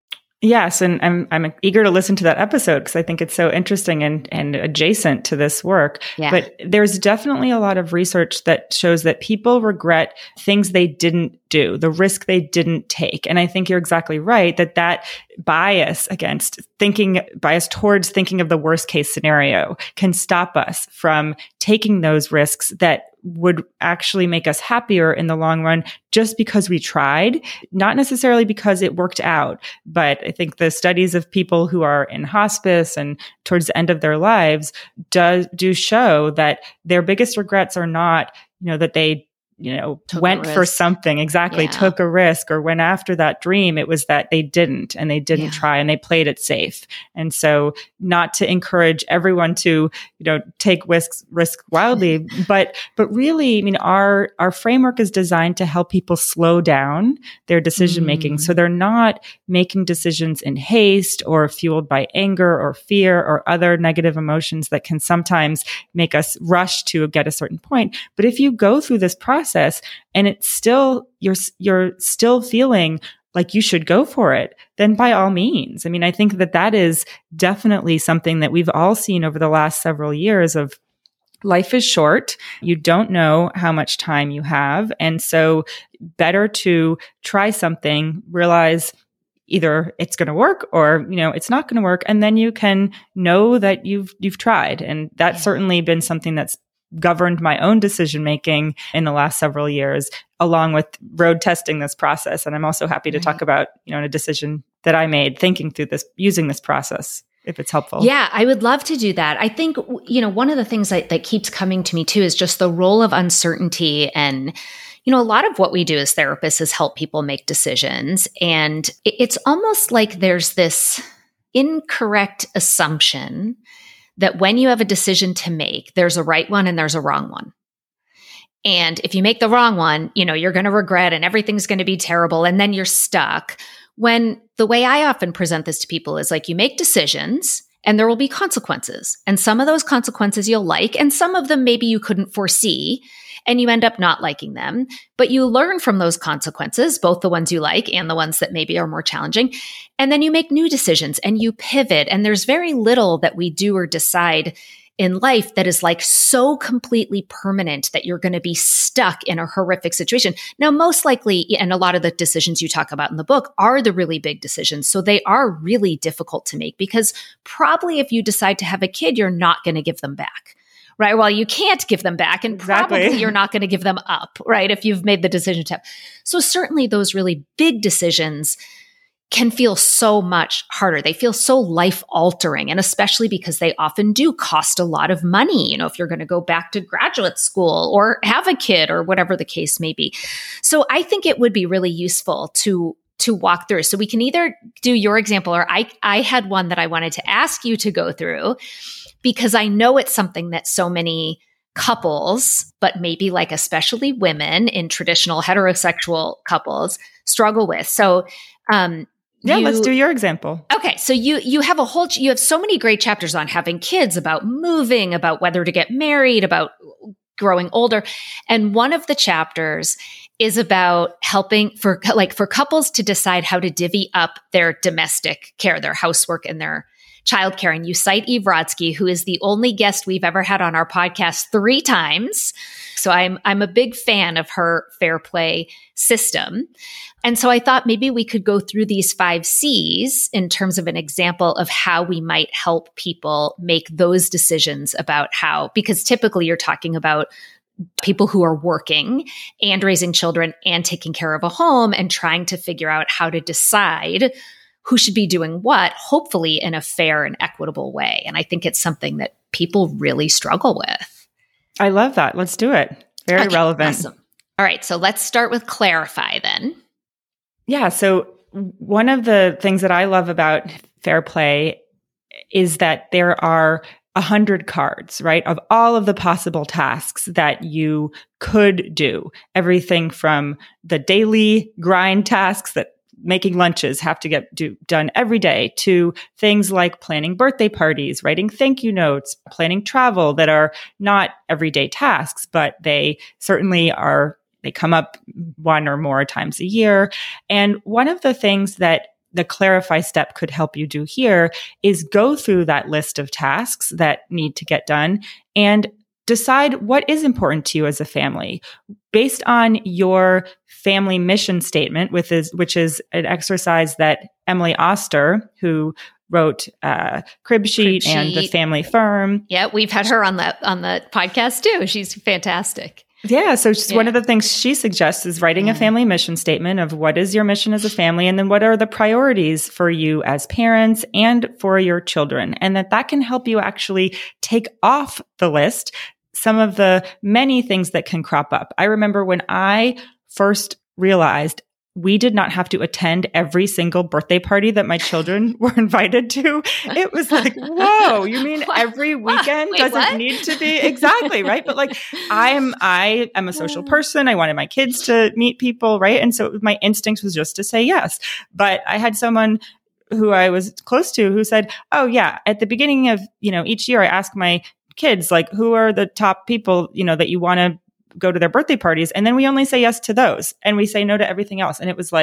[SPEAKER 1] Yes, and I'm I'm eager to listen to that episode because I think it's so interesting and and adjacent to this work.
[SPEAKER 2] Yeah.
[SPEAKER 1] But there's definitely a lot of research that shows that people regret things they didn't do, the risk they didn't take. And I think you're exactly right that that bias against thinking, bias towards thinking of the worst case scenario can stop us from taking those risks that would actually make us happier in the long run just because we tried, not necessarily because it worked out. But I think the studies of people who are in hospice and towards the end of their lives do, do show that their biggest regrets are not, you know, that they you know,
[SPEAKER 2] took
[SPEAKER 1] went for something, exactly,
[SPEAKER 2] yeah.
[SPEAKER 1] took a risk or went after that dream. It was that they didn't, and they didn't
[SPEAKER 2] yeah.
[SPEAKER 1] try, and they played it safe. And so not to encourage everyone to, you know, take risks, risk wildly, but, but really, I mean, our, our framework is designed to help people slow down their decision making.
[SPEAKER 2] Mm.
[SPEAKER 1] So they're not making decisions in haste or fueled by anger or fear or other negative emotions that can sometimes make us rush to get a certain point. But if you go through this process, and it's still, you're, you're still feeling like you should go for it, then by all means. I mean, I think that that is definitely something that we've all seen over the last several years of life is short. You don't know how much time you have. And so better to try something, realize either it's going to work or, you know, it's not going to work. And then you can know that you've, you've tried. And that's yeah. certainly been something that's governed my own decision making in the last several years, along with road testing this process. And I'm also happy to right. talk about, you know, a decision that I made thinking through this, using this process, if it's helpful.
[SPEAKER 2] Yeah, I would love to do that. I think, you know, one of the things that, that keeps coming to me too is just the role of uncertainty. And, you know, a lot of what we do as therapists is help people make decisions. And it's almost like there's this incorrect assumption that when you have a decision to make, there's a right one and there's a wrong one. And if you make the wrong one, you know, you're going to regret and everything's going to be terrible. And then you're stuck. When the way I often present this to people is like, you make decisions and there will be consequences. And some of those consequences you'll like, and some of them maybe you couldn't foresee, and you end up not liking them. But you learn from those consequences, both the ones you like and the ones that maybe are more challenging. And then you make new decisions and you pivot. And there's very little that we do or decide in life that is like so completely permanent that you're going to be stuck in a horrific situation. Now, most likely, and a lot of the decisions you talk about in the book are the really big decisions. So they are really difficult to make because probably if you decide to have a kid, you're not going to give them back. Right. Well, you can't give them back and
[SPEAKER 1] exactly.
[SPEAKER 2] probably you're not going to give them up. Right. If you've made the decision to have. So certainly those really big decisions can feel so much harder. They feel so life altering. And especially because they often do cost a lot of money, you know, if you're going to go back to graduate school or have a kid or whatever the case may be. So I think it would be really useful to to walk through. So we can either do your example, or I, I had one that I wanted to ask you to go through because I know it's something that so many couples, but maybe like especially women in traditional heterosexual couples struggle with. So, um,
[SPEAKER 1] Yeah,
[SPEAKER 2] you,
[SPEAKER 1] let's do your example.
[SPEAKER 2] Okay. So you, you have a whole, you have so many great chapters on having kids, about moving, about whether to get married, about growing older. And one of the chapters is about helping for like for couples to decide how to divvy up their domestic care, their housework and their childcare. And you cite Eve Rodsky, who is the only guest we've ever had on our podcast three times. So I'm I'm a big fan of her Fair Play system. And so I thought maybe we could go through these five C's in terms of an example of how we might help people make those decisions about how, because typically you're talking about people who are working and raising children and taking care of a home and trying to figure out how to decide who should be doing what, hopefully in a fair and equitable way. And I think it's something that people really struggle with.
[SPEAKER 1] I love that. Let's do it. Very
[SPEAKER 2] okay,
[SPEAKER 1] relevant.
[SPEAKER 2] Awesome. All right. So let's start with clarify then.
[SPEAKER 1] Yeah. So one of the things that I love about Fair Play is that there are a hundred cards, right, of all of the possible tasks that you could do. Everything from the daily grind tasks that making lunches have to get do, done every day, to things like planning birthday parties, writing thank you notes, planning travel that are not everyday tasks, but they certainly are, they come up one or more times a year. And one of the things that the clarify step could help you do here is go through that list of tasks that need to get done and decide what is important to you as a family based on your family mission statement, with is, which is an exercise that Emily Oster, who wrote uh, Crib Sheet,
[SPEAKER 2] Crib
[SPEAKER 1] and
[SPEAKER 2] Sheet.
[SPEAKER 1] The Family Firm.
[SPEAKER 2] Yeah, we've had her on the on the podcast too. She's fantastic.
[SPEAKER 1] Yeah. So yeah. One of the things she suggests is writing
[SPEAKER 2] yeah.
[SPEAKER 1] a family mission statement of what is your mission as a family, and then what are the priorities for you as parents and for your children. And that that can help you actually take off the list some of the many things that can crop up. I remember when I first realized we did not have to attend every single birthday party that my children were invited to. It was like, whoa, you mean every weekend
[SPEAKER 2] Wait,
[SPEAKER 1] doesn't
[SPEAKER 2] what?
[SPEAKER 1] need to be exactly right? But like, I am, I am a social person. I wanted my kids to meet people, right? And so my instinct was just to say yes. But I had someone who I was close to who said, oh yeah, at the beginning of, you know, each year I ask my kids, like, who are the top people, you know, that you want to go to their birthday parties. And then we only say yes to those and we say no to everything else. And it was like,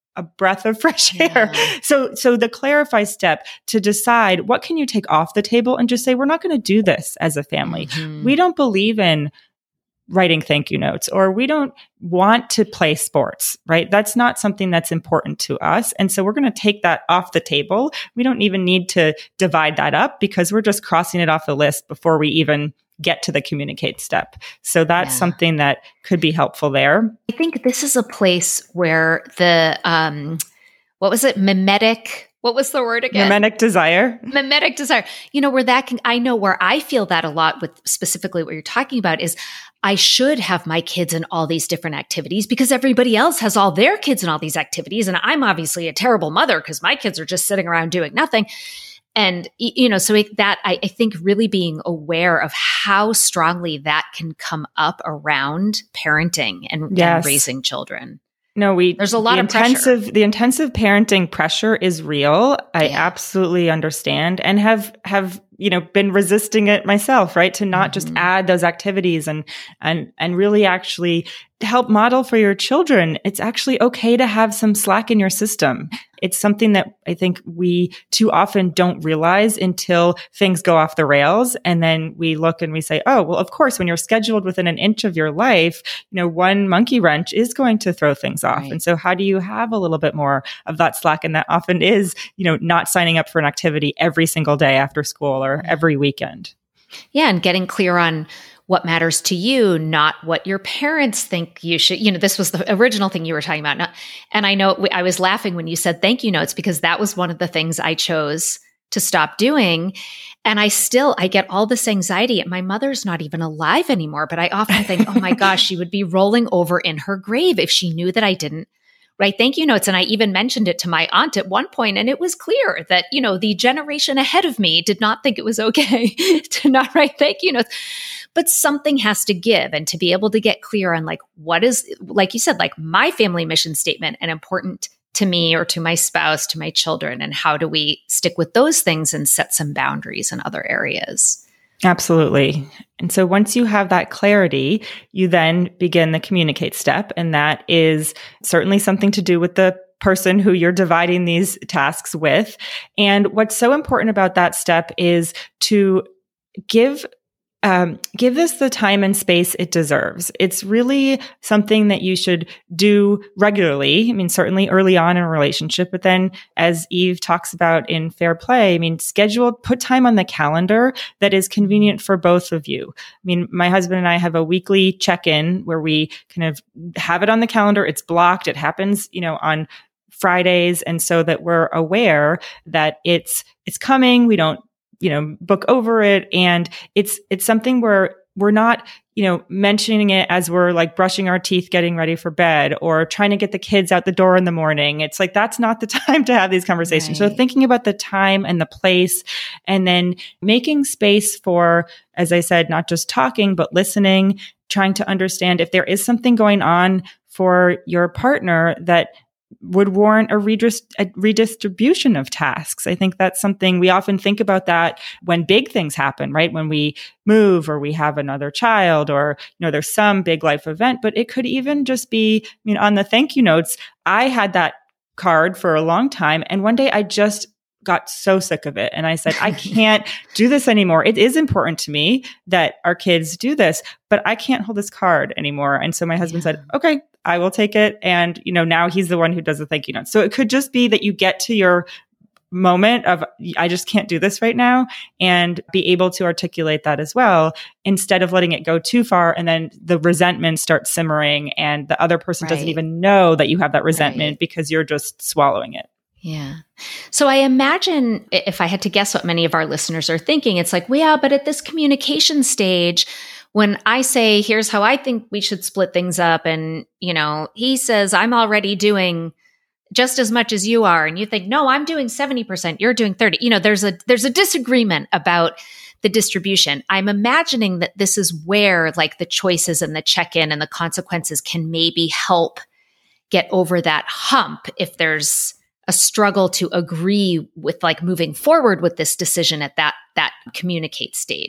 [SPEAKER 1] a breath of fresh air.
[SPEAKER 2] Yeah.
[SPEAKER 1] So, so the clarify step to decide what can you take off the table and just say, we're not going to do this as a family.
[SPEAKER 2] Mm-hmm.
[SPEAKER 1] We don't believe in writing thank you notes, or we don't want to play sports, right? That's not something that's important to us. And so we're going to take that off the table. We don't even need to divide that up because we're just crossing it off the list before we even get to the communicate step. So that's
[SPEAKER 2] Yeah.
[SPEAKER 1] something that could be helpful there.
[SPEAKER 2] I think this is a place where the, um, what was it? Mimetic. What was the word again?
[SPEAKER 1] Mimetic desire.
[SPEAKER 2] Mimetic desire. You know, where that can, I know where I feel that a lot with specifically what you're talking about is I should have my kids in all these different activities because everybody else has all their kids in all these activities. And I'm obviously a terrible mother because my kids are just sitting around doing nothing. And, you know, so it, that I, I think really being aware of how strongly that can come up around parenting and,
[SPEAKER 1] Yes.
[SPEAKER 2] and raising children.
[SPEAKER 1] No, we,
[SPEAKER 2] There's a lot
[SPEAKER 1] the
[SPEAKER 2] of pressure.
[SPEAKER 1] intensive, the intensive parenting pressure is real. I
[SPEAKER 2] Yeah.
[SPEAKER 1] absolutely understand and have, have, you know, been resisting it myself, right? To not just
[SPEAKER 2] Mhm.
[SPEAKER 1] add those activities and, and, and really actually help model for your children. It's actually okay to have some slack in your system. It's something that I think we too often don't realize until things go off the rails. And then we look and we say, oh, well, of course, when you're scheduled within an inch of your life, you know, one monkey wrench is going to throw things off.
[SPEAKER 2] Right.
[SPEAKER 1] And so how do you have a little bit more of that slack? And that often is, you know, not signing up for an activity every single day after school or every weekend.
[SPEAKER 2] Yeah. And getting clear on what matters to you, not what your parents think you should, you know, this was the original thing you were talking about. Not, and I know I was laughing when you said thank you notes because that was one of the things I chose to stop doing. And I still, I get all this anxiety. And my mother's not even alive anymore, but I often think, oh my gosh, she would be rolling over in her grave if she knew that I didn't write thank you notes. And I even mentioned it to my aunt at one point, and it was clear that, you know, the generation ahead of me did not think it was okay to not write thank you notes. But something has to give, and to be able to get clear on like, what is, like you said, like my family mission statement and important to me or to my spouse, to my children, and how do we stick with those things and set some boundaries in other areas?
[SPEAKER 1] Absolutely. And so once you have that clarity, you then begin the communicate step. And that is certainly something to do with the person who you're dividing these tasks with. And what's so important about that step is to give Um, give this the time and space it deserves. It's really something that you should do regularly. I mean, certainly early on in a relationship, but then as Eve talks about in Fair Play, I mean, schedule, put time on the calendar that is convenient for both of you. I mean, my husband and I have a weekly check-in where we kind of have it on the calendar. It's blocked. It happens, you know, on Fridays. And so that we're aware that it's, it's coming. We don't, you know, book over it. And it's, it's something where we're not, you know, mentioning it as we're like brushing our teeth, getting ready for bed, or trying to get the kids out the door in the morning. It's like, that's not the time to have these conversations.
[SPEAKER 2] Right.
[SPEAKER 1] So thinking about the time and the place, and then making space for, as I said, not just talking, but listening, trying to understand if there is something going on for your partner that would warrant a, redist- a redistribution of tasks. I think that's something we often think about that when big things happen, right? When we move or we have another child, or, you know, there's some big life event, but it could even just be, I mean, on the thank you notes, I had that card for a long time. And one day I just got so sick of it. And I said, I can't do this anymore. It is important to me that our kids do this, but I can't hold this card anymore. And so my husband
[SPEAKER 2] Yeah.
[SPEAKER 1] said, okay, I will take it. And, you know, now he's the one who does the thank you note. So it could just be that you get to your moment of, I just can't do this right now, and be able to articulate that as well, instead of letting it go too far. And then the resentment starts simmering and the other person
[SPEAKER 2] Right.
[SPEAKER 1] doesn't even know that you have that resentment
[SPEAKER 2] Right.
[SPEAKER 1] because you're just swallowing it.
[SPEAKER 2] Yeah. So I imagine if I had to guess what many of our listeners are thinking, it's like, well, yeah, but at this communication stage, when I say, here's how I think we should split things up, and, you know, he says, I'm already doing just as much as you are, and you think, no, I'm doing seventy percent, you're doing thirty. You know, there's a there's a disagreement about the distribution. I'm imagining that this is where like the choices and the check-in and the consequences can maybe help get over that hump if there's a struggle to agree with like moving forward with this decision at that that communicate stage.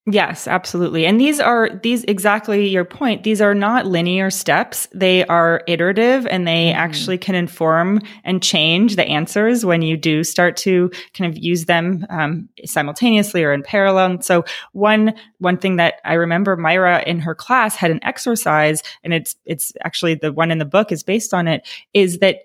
[SPEAKER 1] Yes, absolutely. And these are, these exactly your point. These are not linear steps. They are iterative, and they mm-hmm. actually can inform and change the answers when you do start to kind of use them um, simultaneously or in parallel. And so one, one thing that I remember Myra in her class had an exercise, and it's, it's actually the one in the book is based on it, is that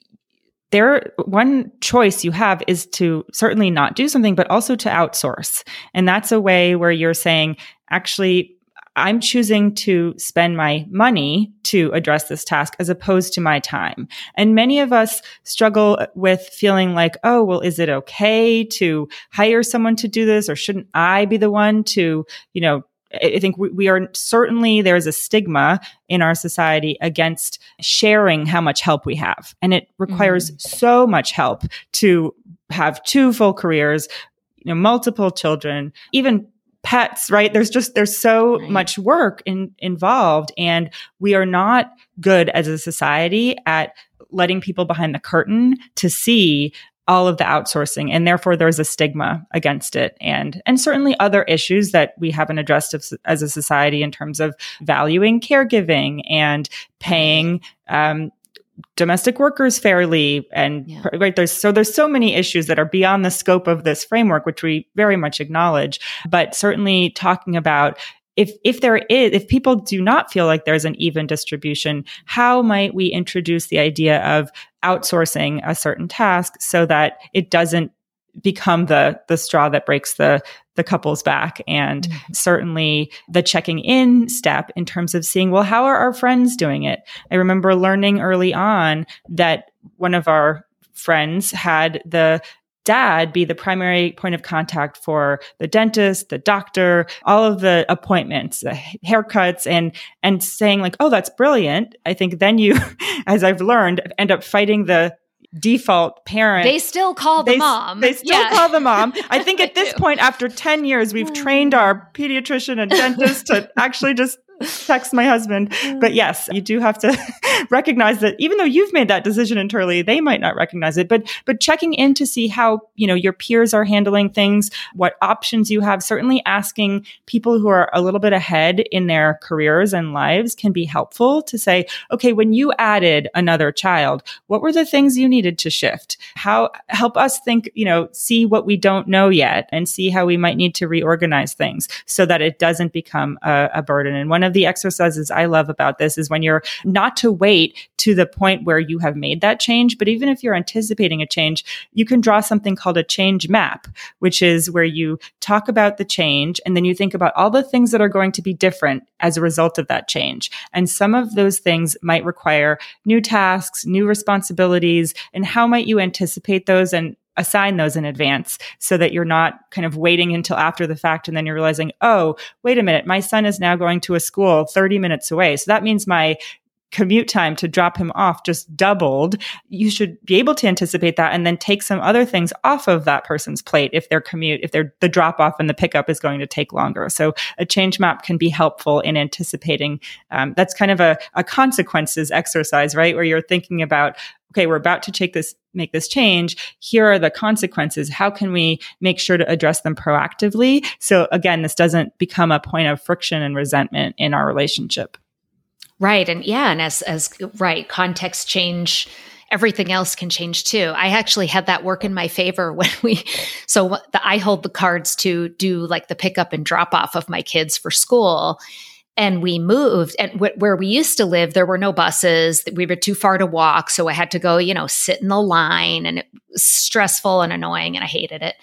[SPEAKER 1] there, one choice you have is to certainly not do something, but also to outsource. And that's a way where you're saying, actually, I'm choosing to spend my money to address this task as opposed to my time. And many of us struggle with feeling like, oh, well, is it okay to hire someone to do this? Or shouldn't I be the one to, you know, I think we, we are certainly, there's a stigma in our society against sharing how much help we have. And it requires mm. so much help to have two full careers, you know, multiple children, even pets, right? There's just, there's so right. much work in, involved. And we are not good as a society at letting people behind the curtain to see all of the outsourcing. And therefore there's a stigma against it. And, and certainly other issues that we haven't addressed as, as a society in terms of valuing caregiving and paying, um, domestic workers fairly. And yeah. right there's, so there's so many issues that are beyond the scope of this framework, which we very much acknowledge, but certainly talking about If if there is, if people do not feel like there's an even distribution, how might we introduce the idea of outsourcing a certain task so that it doesn't become the the straw that breaks the the couple's back? And mm-hmm. certainly the checking in step in terms of seeing, well, how are our friends doing it? I remember learning early on that one of our friends had the dad be the primary point of contact for the dentist, the doctor, all of the appointments, the haircuts, and and saying like, oh, that's brilliant. I think then you, as I've learned, end up fighting the default parent.
[SPEAKER 2] They still call the
[SPEAKER 1] they,
[SPEAKER 2] mom.
[SPEAKER 1] They still
[SPEAKER 2] yeah.
[SPEAKER 1] call the mom. I think at this point, after ten years, we've trained our pediatrician and dentist to actually just text my husband. But yes, you do have to recognize that even though you've made that decision internally, they might not recognize it. But but checking in to see how, you know, your peers are handling things, what options you have, certainly asking people who are a little bit ahead in their careers and lives can be helpful to say, okay, when you added another child, what were the things you needed to shift? How help us think, you know, see what we don't know yet and see how we might need to reorganize things so that it doesn't become a, a burden. And one of the exercises I love about this is when you're not to wait to the point where you have made that change, but even if you're anticipating a change, you can draw something called a change map, which is where you talk about the change and then you think about all the things that are going to be different as a result of that change. And some of those things might require new tasks, new responsibilities, and how might you anticipate those and assign those in advance so that you're not kind of waiting until after the fact and then you're realizing, oh, wait a minute, my son is now going to a school thirty minutes away. So that means my commute time to drop him off just doubled. You should be able to anticipate that and then take some other things off of that person's plate if their commute, if their the drop off and the pickup is going to take longer. So a change map can be helpful in anticipating. Um, that's kind of a, a consequences exercise, right? Where you're thinking about, okay, we're about to take this, make this change. Here are the consequences. How can we make sure to address them proactively? So again, this doesn't become a point of friction and resentment in our relationship.
[SPEAKER 2] Right. And yeah, and as, as right, context change, everything else can change too. I actually had that work in my favor when we, so the, I hold the cards to do like the pickup and drop off of my kids for school. And we moved, and w- where we used to live, there were no buses. We were too far to walk. So I had to go, you know, sit in the line, and it was stressful and annoying, and I hated it.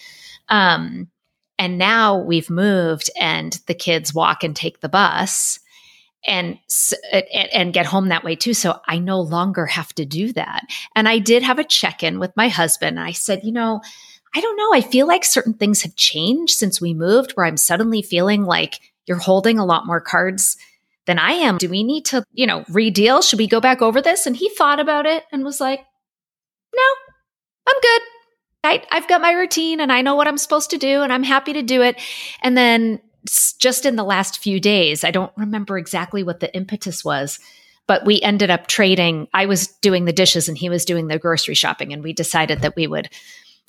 [SPEAKER 2] Um, and now we've moved and the kids walk and take the bus and, and, and get home that way too. So I no longer have to do that. And I did have a check-in with my husband. And I said, you know, I don't know. I feel like certain things have changed since we moved, where I'm suddenly feeling like you're holding a lot more cards than I am. Do we need to, you know, redeal? Should we go back over this? And he thought about it and was like, no, I'm good. I, I've got my routine and I know what I'm supposed to do and I'm happy to do it. And then just in the last few days, I don't remember exactly what the impetus was, but we ended up trading. I was doing the dishes and he was doing the grocery shopping, and we decided that we would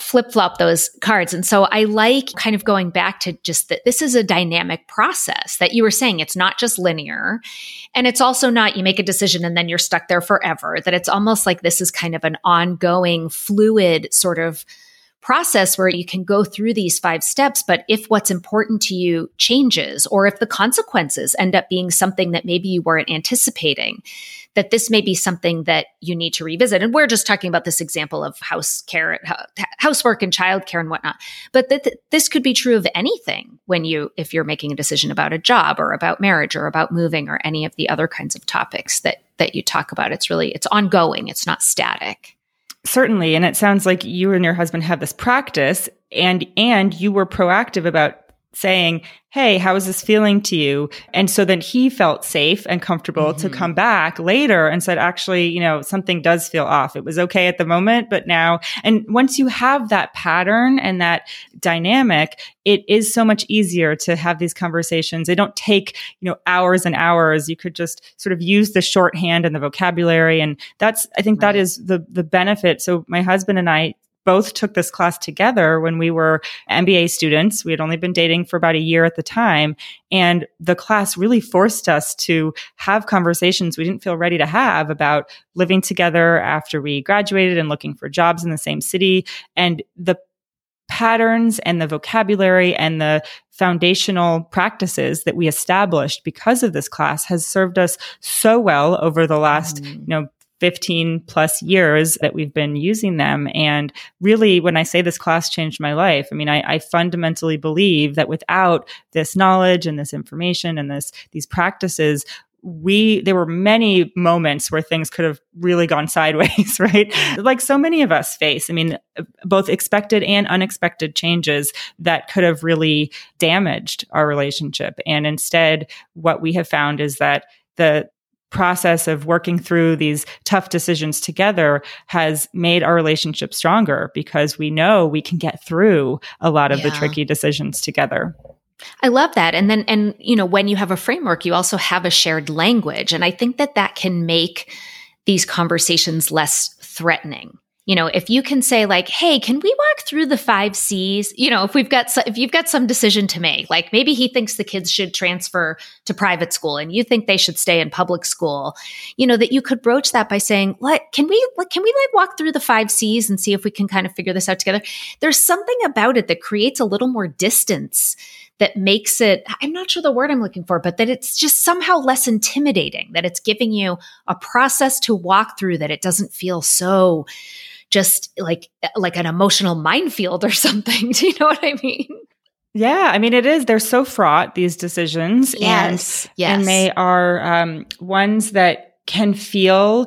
[SPEAKER 2] flip-flop those cards. And so I like kind of going back to just that this is a dynamic process that you were saying. It's not just linear. And it's also not you make a decision and then you're stuck there forever, that it's almost like this is kind of an ongoing, fluid sort of process where you can go through these five steps. But if what's important to you changes, or if the consequences end up being something that maybe you weren't anticipating, that this may be something that you need to revisit. And we're just talking about this example of house care, housework and childcare and whatnot. But that th- this could be true of anything when you, if you're making a decision about a job or about marriage or about moving or any of the other kinds of topics that that you talk about. It's really, it's ongoing. It's not static.
[SPEAKER 1] Certainly. And it sounds like you and your husband have this practice, and and you were proactive about saying, hey, how is this feeling to you? And so then he felt safe and comfortable mm-hmm. to come back later and said, actually, you know, something does feel off. It was okay at the moment, but now, and once you have that pattern and that dynamic, it is so much easier to have these conversations. They don't take, you know, hours and hours. You could just sort of use the shorthand and the vocabulary. And that's, I think right. that is the, the benefit. So my husband and I both took this class together when we were M B A students. We had only been dating for about a year at the time. And the class really forced us to have conversations we didn't feel ready to have about living together after we graduated and looking for jobs in the same city. And the patterns and the vocabulary and the foundational practices that we established because of this class has served us so well over the last, mm. you know, fifteen plus years that we've been using them. And really, when I say this class changed my life, I mean, I, I fundamentally believe that without this knowledge and this information and this these practices, we there were many moments where things could have really gone sideways, right? Like so many of us face. I mean, both expected and unexpected changes that could have really damaged our relationship. And instead, what we have found is that the process of working through these tough decisions together has made our relationship stronger because we know we can get through a lot of yeah. the tricky decisions together.
[SPEAKER 2] I love that. And then, and you know, when you have a framework, you also have a shared language. And I think that that can make these conversations less threatening. You know, if you can say like, hey, can we walk through the five C's? You know, if we've got, if you've got some decision to make, like maybe he thinks the kids should transfer to private school and you think they should stay in public school, you know, that you could broach that by saying, what, can we, can we like walk through the five C's and see if we can kind of figure this out together? There's something about it that creates a little more distance that makes it, I'm not sure the word I'm looking for, but that it's just somehow less intimidating, that it's giving you a process to walk through, that it doesn't feel so just like like an emotional minefield or something. Do you know what I mean?
[SPEAKER 1] Yeah, I mean, it is. They're so fraught, these decisions.
[SPEAKER 2] Yes,
[SPEAKER 1] and,
[SPEAKER 2] yes.
[SPEAKER 1] and they are um, ones that can feel,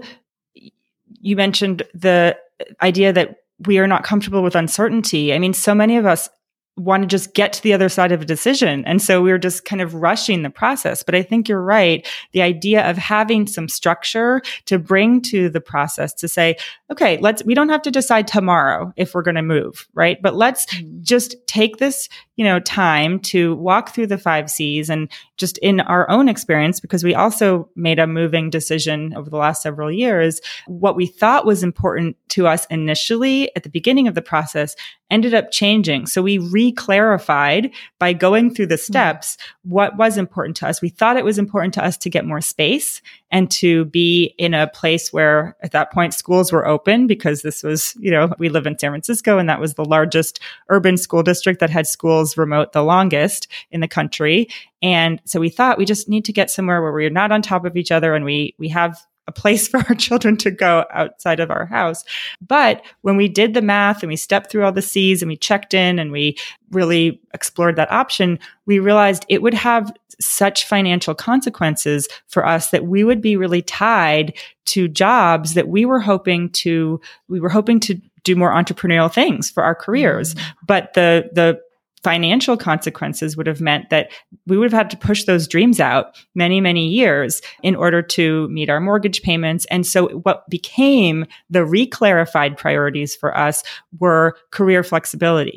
[SPEAKER 1] you mentioned the idea that we are not comfortable with uncertainty. I mean, so many of us want to just get to the other side of a decision. And so we're just kind of rushing the process. But I think you're right. The idea of having some structure to bring to the process to say, okay, let's, we don't have to decide tomorrow if we're going to move, right? But let's mm-hmm. just take this, you know, time to walk through the five C's. And just in our own experience, because we also made a moving decision over the last several years, what we thought was important to us initially at the beginning of the process ended up changing. So we re-clarified by going through the steps mm-hmm. what was important to us. We thought it was important to us to get more space and to be in a place where at that point schools were open, because this was, you know, we live in San Francisco and that was the largest urban school district that had schools remote the longest in the country. And so we thought we just need to get somewhere where we're not on top of each other and we we have a place for our children to go outside of our house. But when we did the math and we stepped through all the C's and we checked in and we really explored that option, we realized it would have such financial consequences for us that we would be really tied to jobs that we were hoping to, we were hoping to do more entrepreneurial things for our careers. Mm-hmm. But the, the, financial consequences would have meant that we would have had to push those dreams out many, many years in order to meet our mortgage payments. And so what became the reclarified priorities for us were career flexibility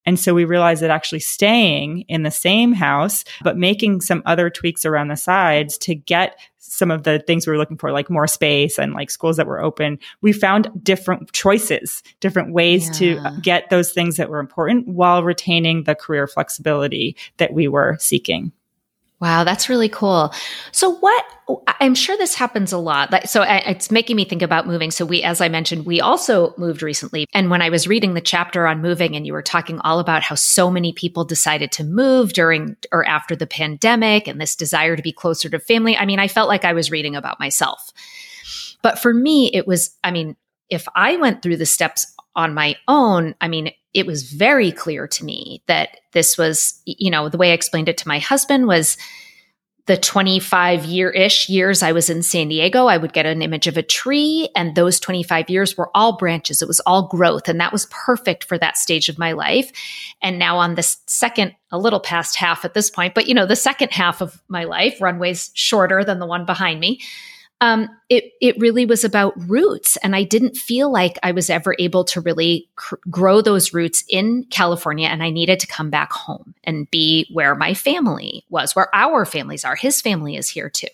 [SPEAKER 1] And so we realized that actually staying in the same house, but making some other tweaks around the sides to get some of the things we were looking for, like more space and like schools that were open, we found different choices, different ways
[SPEAKER 2] Yeah.
[SPEAKER 1] to get those things that were important while retaining the career flexibility that we were seeking.
[SPEAKER 2] Wow, that's really cool. So what, I'm sure this happens a lot. Like, so I, it's making me think about moving. So we, as I mentioned, we also moved recently. And when I was reading the chapter on moving and you were talking all about how so many people decided to move during or after the pandemic and this desire to be closer to family, I mean, I felt like I was reading about myself. But for me, it was, I mean, if I went through the steps on my own, I mean, it was very clear to me that this was, you know, the way I explained it to my husband was the twenty-five year-ish years I was in San Diego, I would get an image of a tree, and those twenty-five years were all branches. It was all growth, and that was perfect for that stage of my life. And now on the second, a little past half at this point, but you know, the second half of my life, runway's shorter than the one behind me. Um, it, it really was about roots. And I didn't feel like I was ever able to really cr- grow those roots in California. And I needed to come back home and be where my family was, where our families are. His family is here too.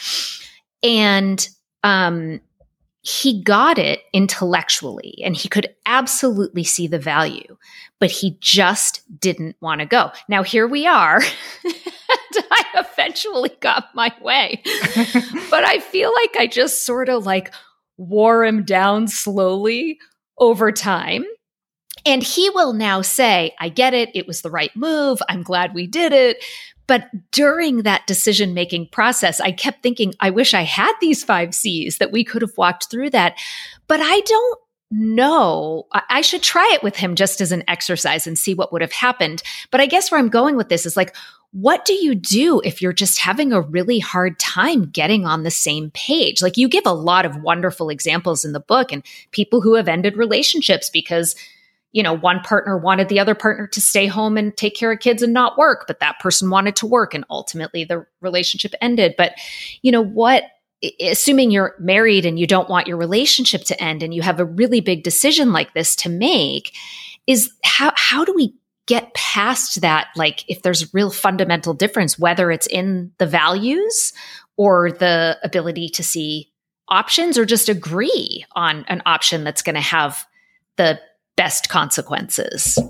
[SPEAKER 2] And, um, he got it intellectually and he could absolutely see the value, but he just didn't want to go. Now here we are. And I eventually got my way, but I feel like I just sort of like wore him down slowly over time. And he will now say, I get it. It was the right move. I'm glad we did it. But during that decision-making process, I kept thinking, I wish I had these five C's, that we could have walked through that. But I don't know. I should try it with him just as an exercise and see what would have happened. But I guess where I'm going with this is like, what do you do if you're just having a really hard time getting on the same page? Like, you give a lot of wonderful examples in the book and people who have ended relationships because, you know, one partner wanted the other partner to stay home and take care of kids and not work, but that person wanted to work and ultimately the relationship ended. But, you know, what, assuming you're married and you don't want your relationship to end and you have a really big decision like this to make, is how, how do we get past that? Like, if there's a real fundamental difference, whether it's in the values or the ability to see options or just agree on an option that's going to have the best consequences.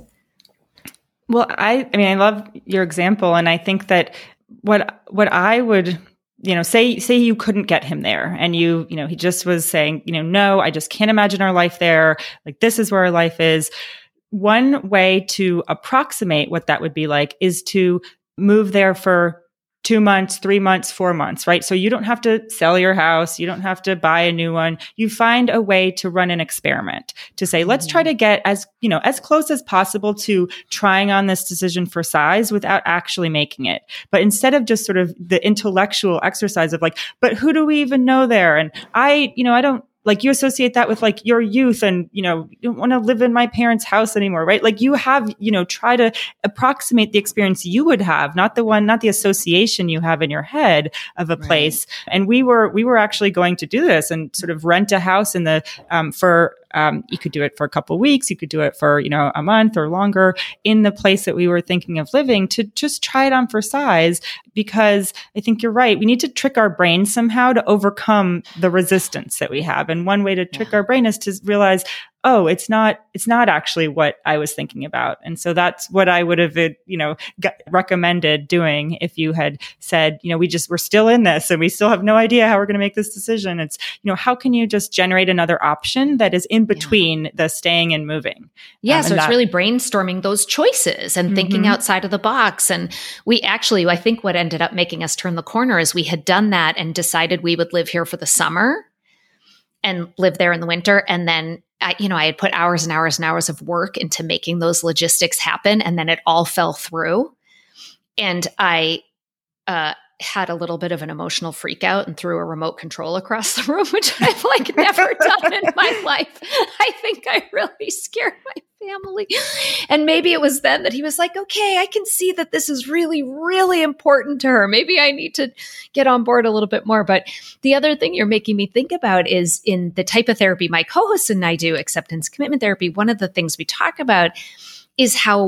[SPEAKER 1] Well, I, I mean, I love your example. And I think that what, what I would, you know, say, say you couldn't get him there and you, you know, he just was saying, you know, no, I just can't imagine our life there. Like, this is where our life is. One way to approximate what that would be like is to move there for two months, three months, four months, right? So you don't have to sell your house. You don't have to buy a new one. You find a way to run an experiment to say, let's try to get as, you know, as close as possible to trying on this decision for size without actually making it. But instead of just sort of the intellectual exercise of like, but who do we even know there? And I, you know, I don't, like, you associate that with like your youth and, you know, you don't want to live in my parents' house anymore, right? Like, you have, you know, try to approximate the experience you would have, not the one, not the association you have in your head of a
[SPEAKER 2] Right.
[SPEAKER 1] place. And we were, we were actually going to do this and sort of rent a house in the, um, for, um, you could do it for a couple of weeks. You could do it for, you know, a month or longer in the place that we were thinking of living to just try it on for size, because I think you're right. We need to trick our brain somehow to overcome the resistance that we have. And one way to trick
[SPEAKER 2] Yeah.
[SPEAKER 1] our brain is to realize, oh, it's not, it's not actually what I was thinking about. And so that's what I would have, you know, got, recommended doing if you had said, you know, we just, we're still in this and we still have no idea how we're going to make this decision. It's, you know, how can you just generate another option that is in between yeah. the staying and moving?
[SPEAKER 2] Yeah.
[SPEAKER 1] Um,
[SPEAKER 2] so
[SPEAKER 1] and
[SPEAKER 2] it's
[SPEAKER 1] that,
[SPEAKER 2] really brainstorming those choices and mm-hmm. thinking outside of the box. And we actually, I think what ended up making us turn the corner is we had done that and decided we would live here for the summer and live there in the winter. And then I, you know, I had put hours and hours and hours of work into making those logistics happen. And then it all fell through. And I uh, had a little bit of an emotional freak out and threw a remote control across the room, which I've like never done in my life. I think I really scared my family. And maybe it was then that he was like, okay, I can see that this is really, really important to her. Maybe I need to get on board a little bit more. But the other thing you're making me think about is in the type of therapy my co-hosts and I do, acceptance commitment therapy, one of the things we talk about is how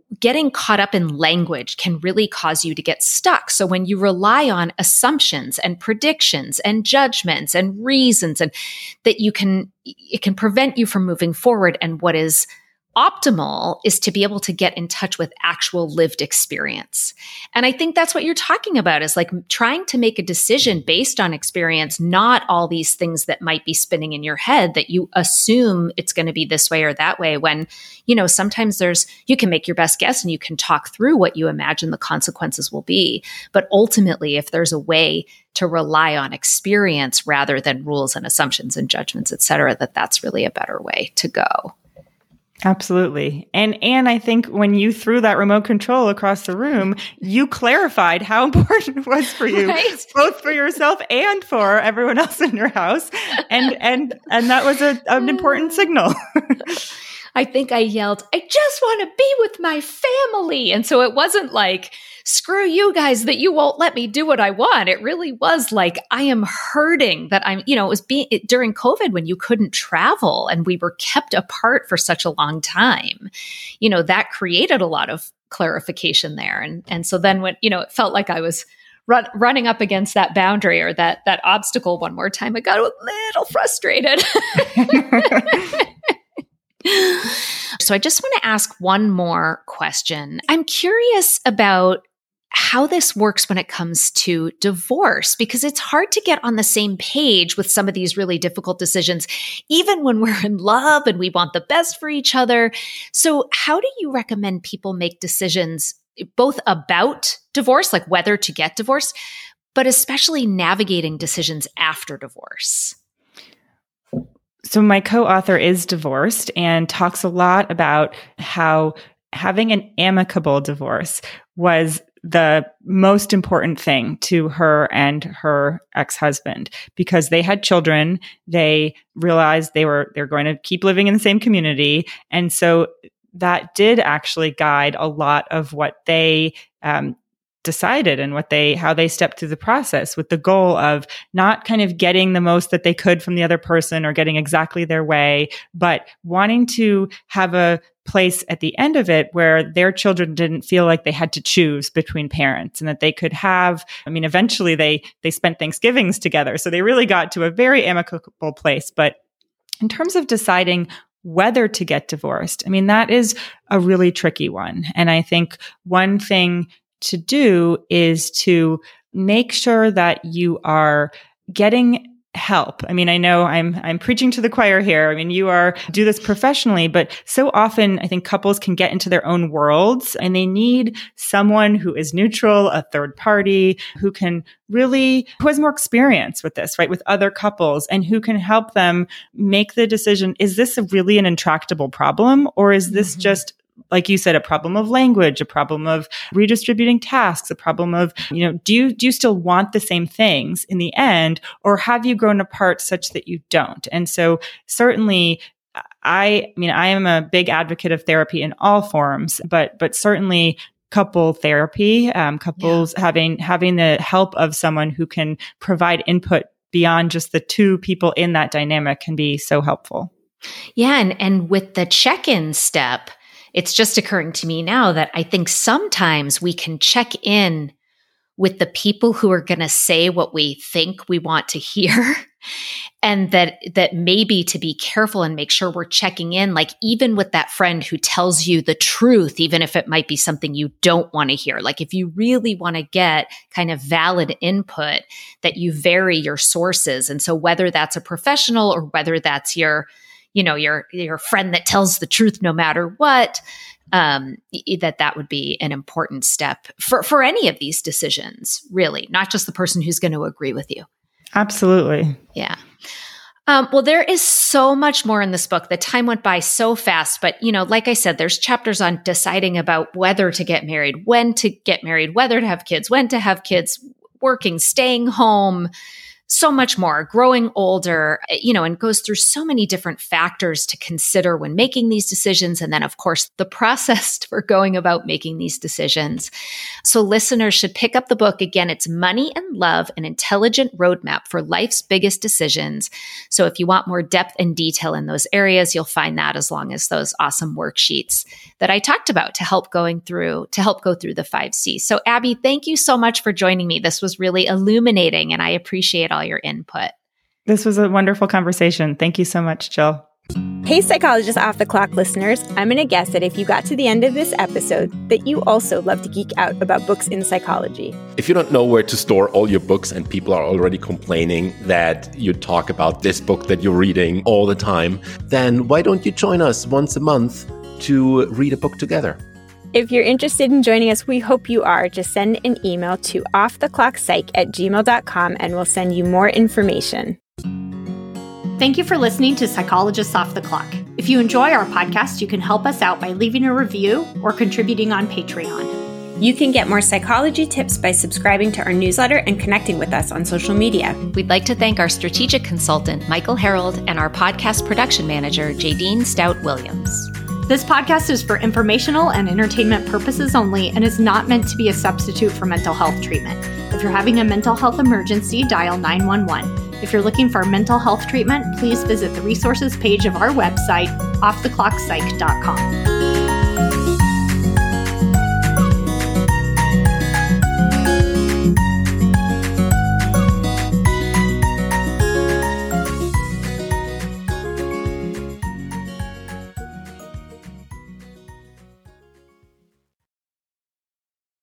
[SPEAKER 2] getting caught up in language can really cause you to get stuck. So when you rely on assumptions and predictions and judgments and reasons, and that you can, it can prevent you from moving forward. And what is optimal is to be able to get in touch with actual lived experience. And I think that's what you're talking about, is like trying to make a decision based on experience, not all these things that might be spinning in your head that you assume it's going to be this way or that way, when, you know, sometimes there's, you can make your best guess and you can talk through what you imagine the consequences will be. But ultimately, if there's a way to rely on experience rather than rules and assumptions and judgments, et cetera, that that's really a better way to go.
[SPEAKER 1] Absolutely. And and I think when you threw that remote control across the room, you clarified how important it was for you, right? Both for yourself and for everyone else in your house. And and and that was a, an important signal.
[SPEAKER 2] I think I yelled, I just want to be with my family. And so it wasn't like, screw you guys that you won't let me do what I want. It really was like, I am hurting that I'm, you know, it was being it, during COVID when you couldn't travel and we were kept apart for such a long time. You know, that created a lot of clarification there. And, and so then when, you know, it felt like I was run, running up against that boundary or that, that obstacle one more time, I got a little frustrated. So I just want to ask one more question. I'm curious about how this works when it comes to divorce, because it's hard to get on the same page with some of these really difficult decisions, even when we're in love and we want the best for each other. So how do you recommend people make decisions both about divorce, like whether to get divorced, but especially navigating decisions after divorce?
[SPEAKER 1] So my co-author is divorced and talks a lot about how having an amicable divorce was the most important thing to her and her ex-husband, because they had children. They realized they were, they're going to keep living in the same community. And so that did actually guide a lot of what they, um, decided and what they, how they stepped through the process, with the goal of not kind of getting the most that they could from the other person or getting exactly their way, but wanting to have a place at the end of it where their children didn't feel like they had to choose between parents, and that they could have, I mean, eventually they, they spent Thanksgivings together. So they really got to a very amicable place. But in terms of deciding whether to get divorced, I mean, that is a really tricky one. And I think one thing to do is to make sure that you are getting help. I mean, I know I'm I'm preaching to the choir here. I mean, you are do this professionally, but so often I think couples can get into their own worlds and they need someone who is neutral, a third party, who can really, who has more experience with this, right, with other couples, and who can help them make the decision, is this a really an intractable problem, or is this mm-hmm. just, like you said, a problem of language, a problem of redistributing tasks, a problem of, you know, do you, do you still want the same things in the end, or have you grown apart such that you don't? And so certainly, I, I mean, I am a big advocate of therapy in all forms, but, but certainly couple therapy, um, couples yeah. having, having the help of someone who can provide input beyond just the two people in that dynamic can be so helpful.
[SPEAKER 2] Yeah. And, and with the check-in step, it's just occurring to me now that I think sometimes we can check in with the people who are going to say what we think we want to hear, and that that maybe to be careful and make sure we're checking in, like even with that friend who tells you the truth, even if it might be something you don't want to hear. Like if you really want to get kind of valid input, that you vary your sources. And so whether that's a professional or whether that's your you know, your, your friend that tells the truth no matter what, um, that that would be an important step for, for any of these decisions, really, not just the person who's going to agree with you.
[SPEAKER 1] Absolutely.
[SPEAKER 2] Yeah. Um, well, there is so much more in this book. The time went by so fast, but, you know, like I said, there's chapters on deciding about whether to get married, when to get married, whether to have kids, when to have kids, working, staying home, so much more, growing older, you know, and goes through so many different factors to consider when making these decisions. And then, of course, the process for going about making these decisions. So listeners should pick up the book. Again, it's Money and Love, an Intelligent Roadmap for Life's Biggest Decisions. So if you want more depth and detail in those areas, you'll find that, as long as those awesome worksheets that I talked about to help going through, to help go through the five C's. So Abby, thank you so much for joining me. This was really illuminating, and I appreciate all your input.
[SPEAKER 1] This was a wonderful conversation. Thank you so much, Jill.
[SPEAKER 3] Hey, Psychologist Off the Clock listeners, I'm going to guess that if you got to the end of this episode, that you also love to geek out about books in psychology.
[SPEAKER 8] If you don't know where to store all your books and people are already complaining that you talk about this book that you're reading all the time, then why don't you join us once a month to read a book together?
[SPEAKER 3] If you're interested in joining us, we hope you are. Just send an email to offtheclockpsych at gmail dot com and we'll send you more information.
[SPEAKER 6] Thank you for listening to Psychologists Off the Clock. If you enjoy our podcast, you can help us out by leaving a review or contributing on Patreon.
[SPEAKER 3] You can get more psychology tips by subscribing to our newsletter and connecting with us on social media.
[SPEAKER 2] We'd like to thank our strategic consultant, Michael Harold, and our podcast production manager, Jadine Stout-Williams.
[SPEAKER 6] This podcast is for informational and entertainment purposes only and is not meant to be a substitute for mental health treatment. If you're having a mental health emergency, dial nine one one. If you're looking for mental health treatment, please visit the resources page of our website, off the clock psych dot com.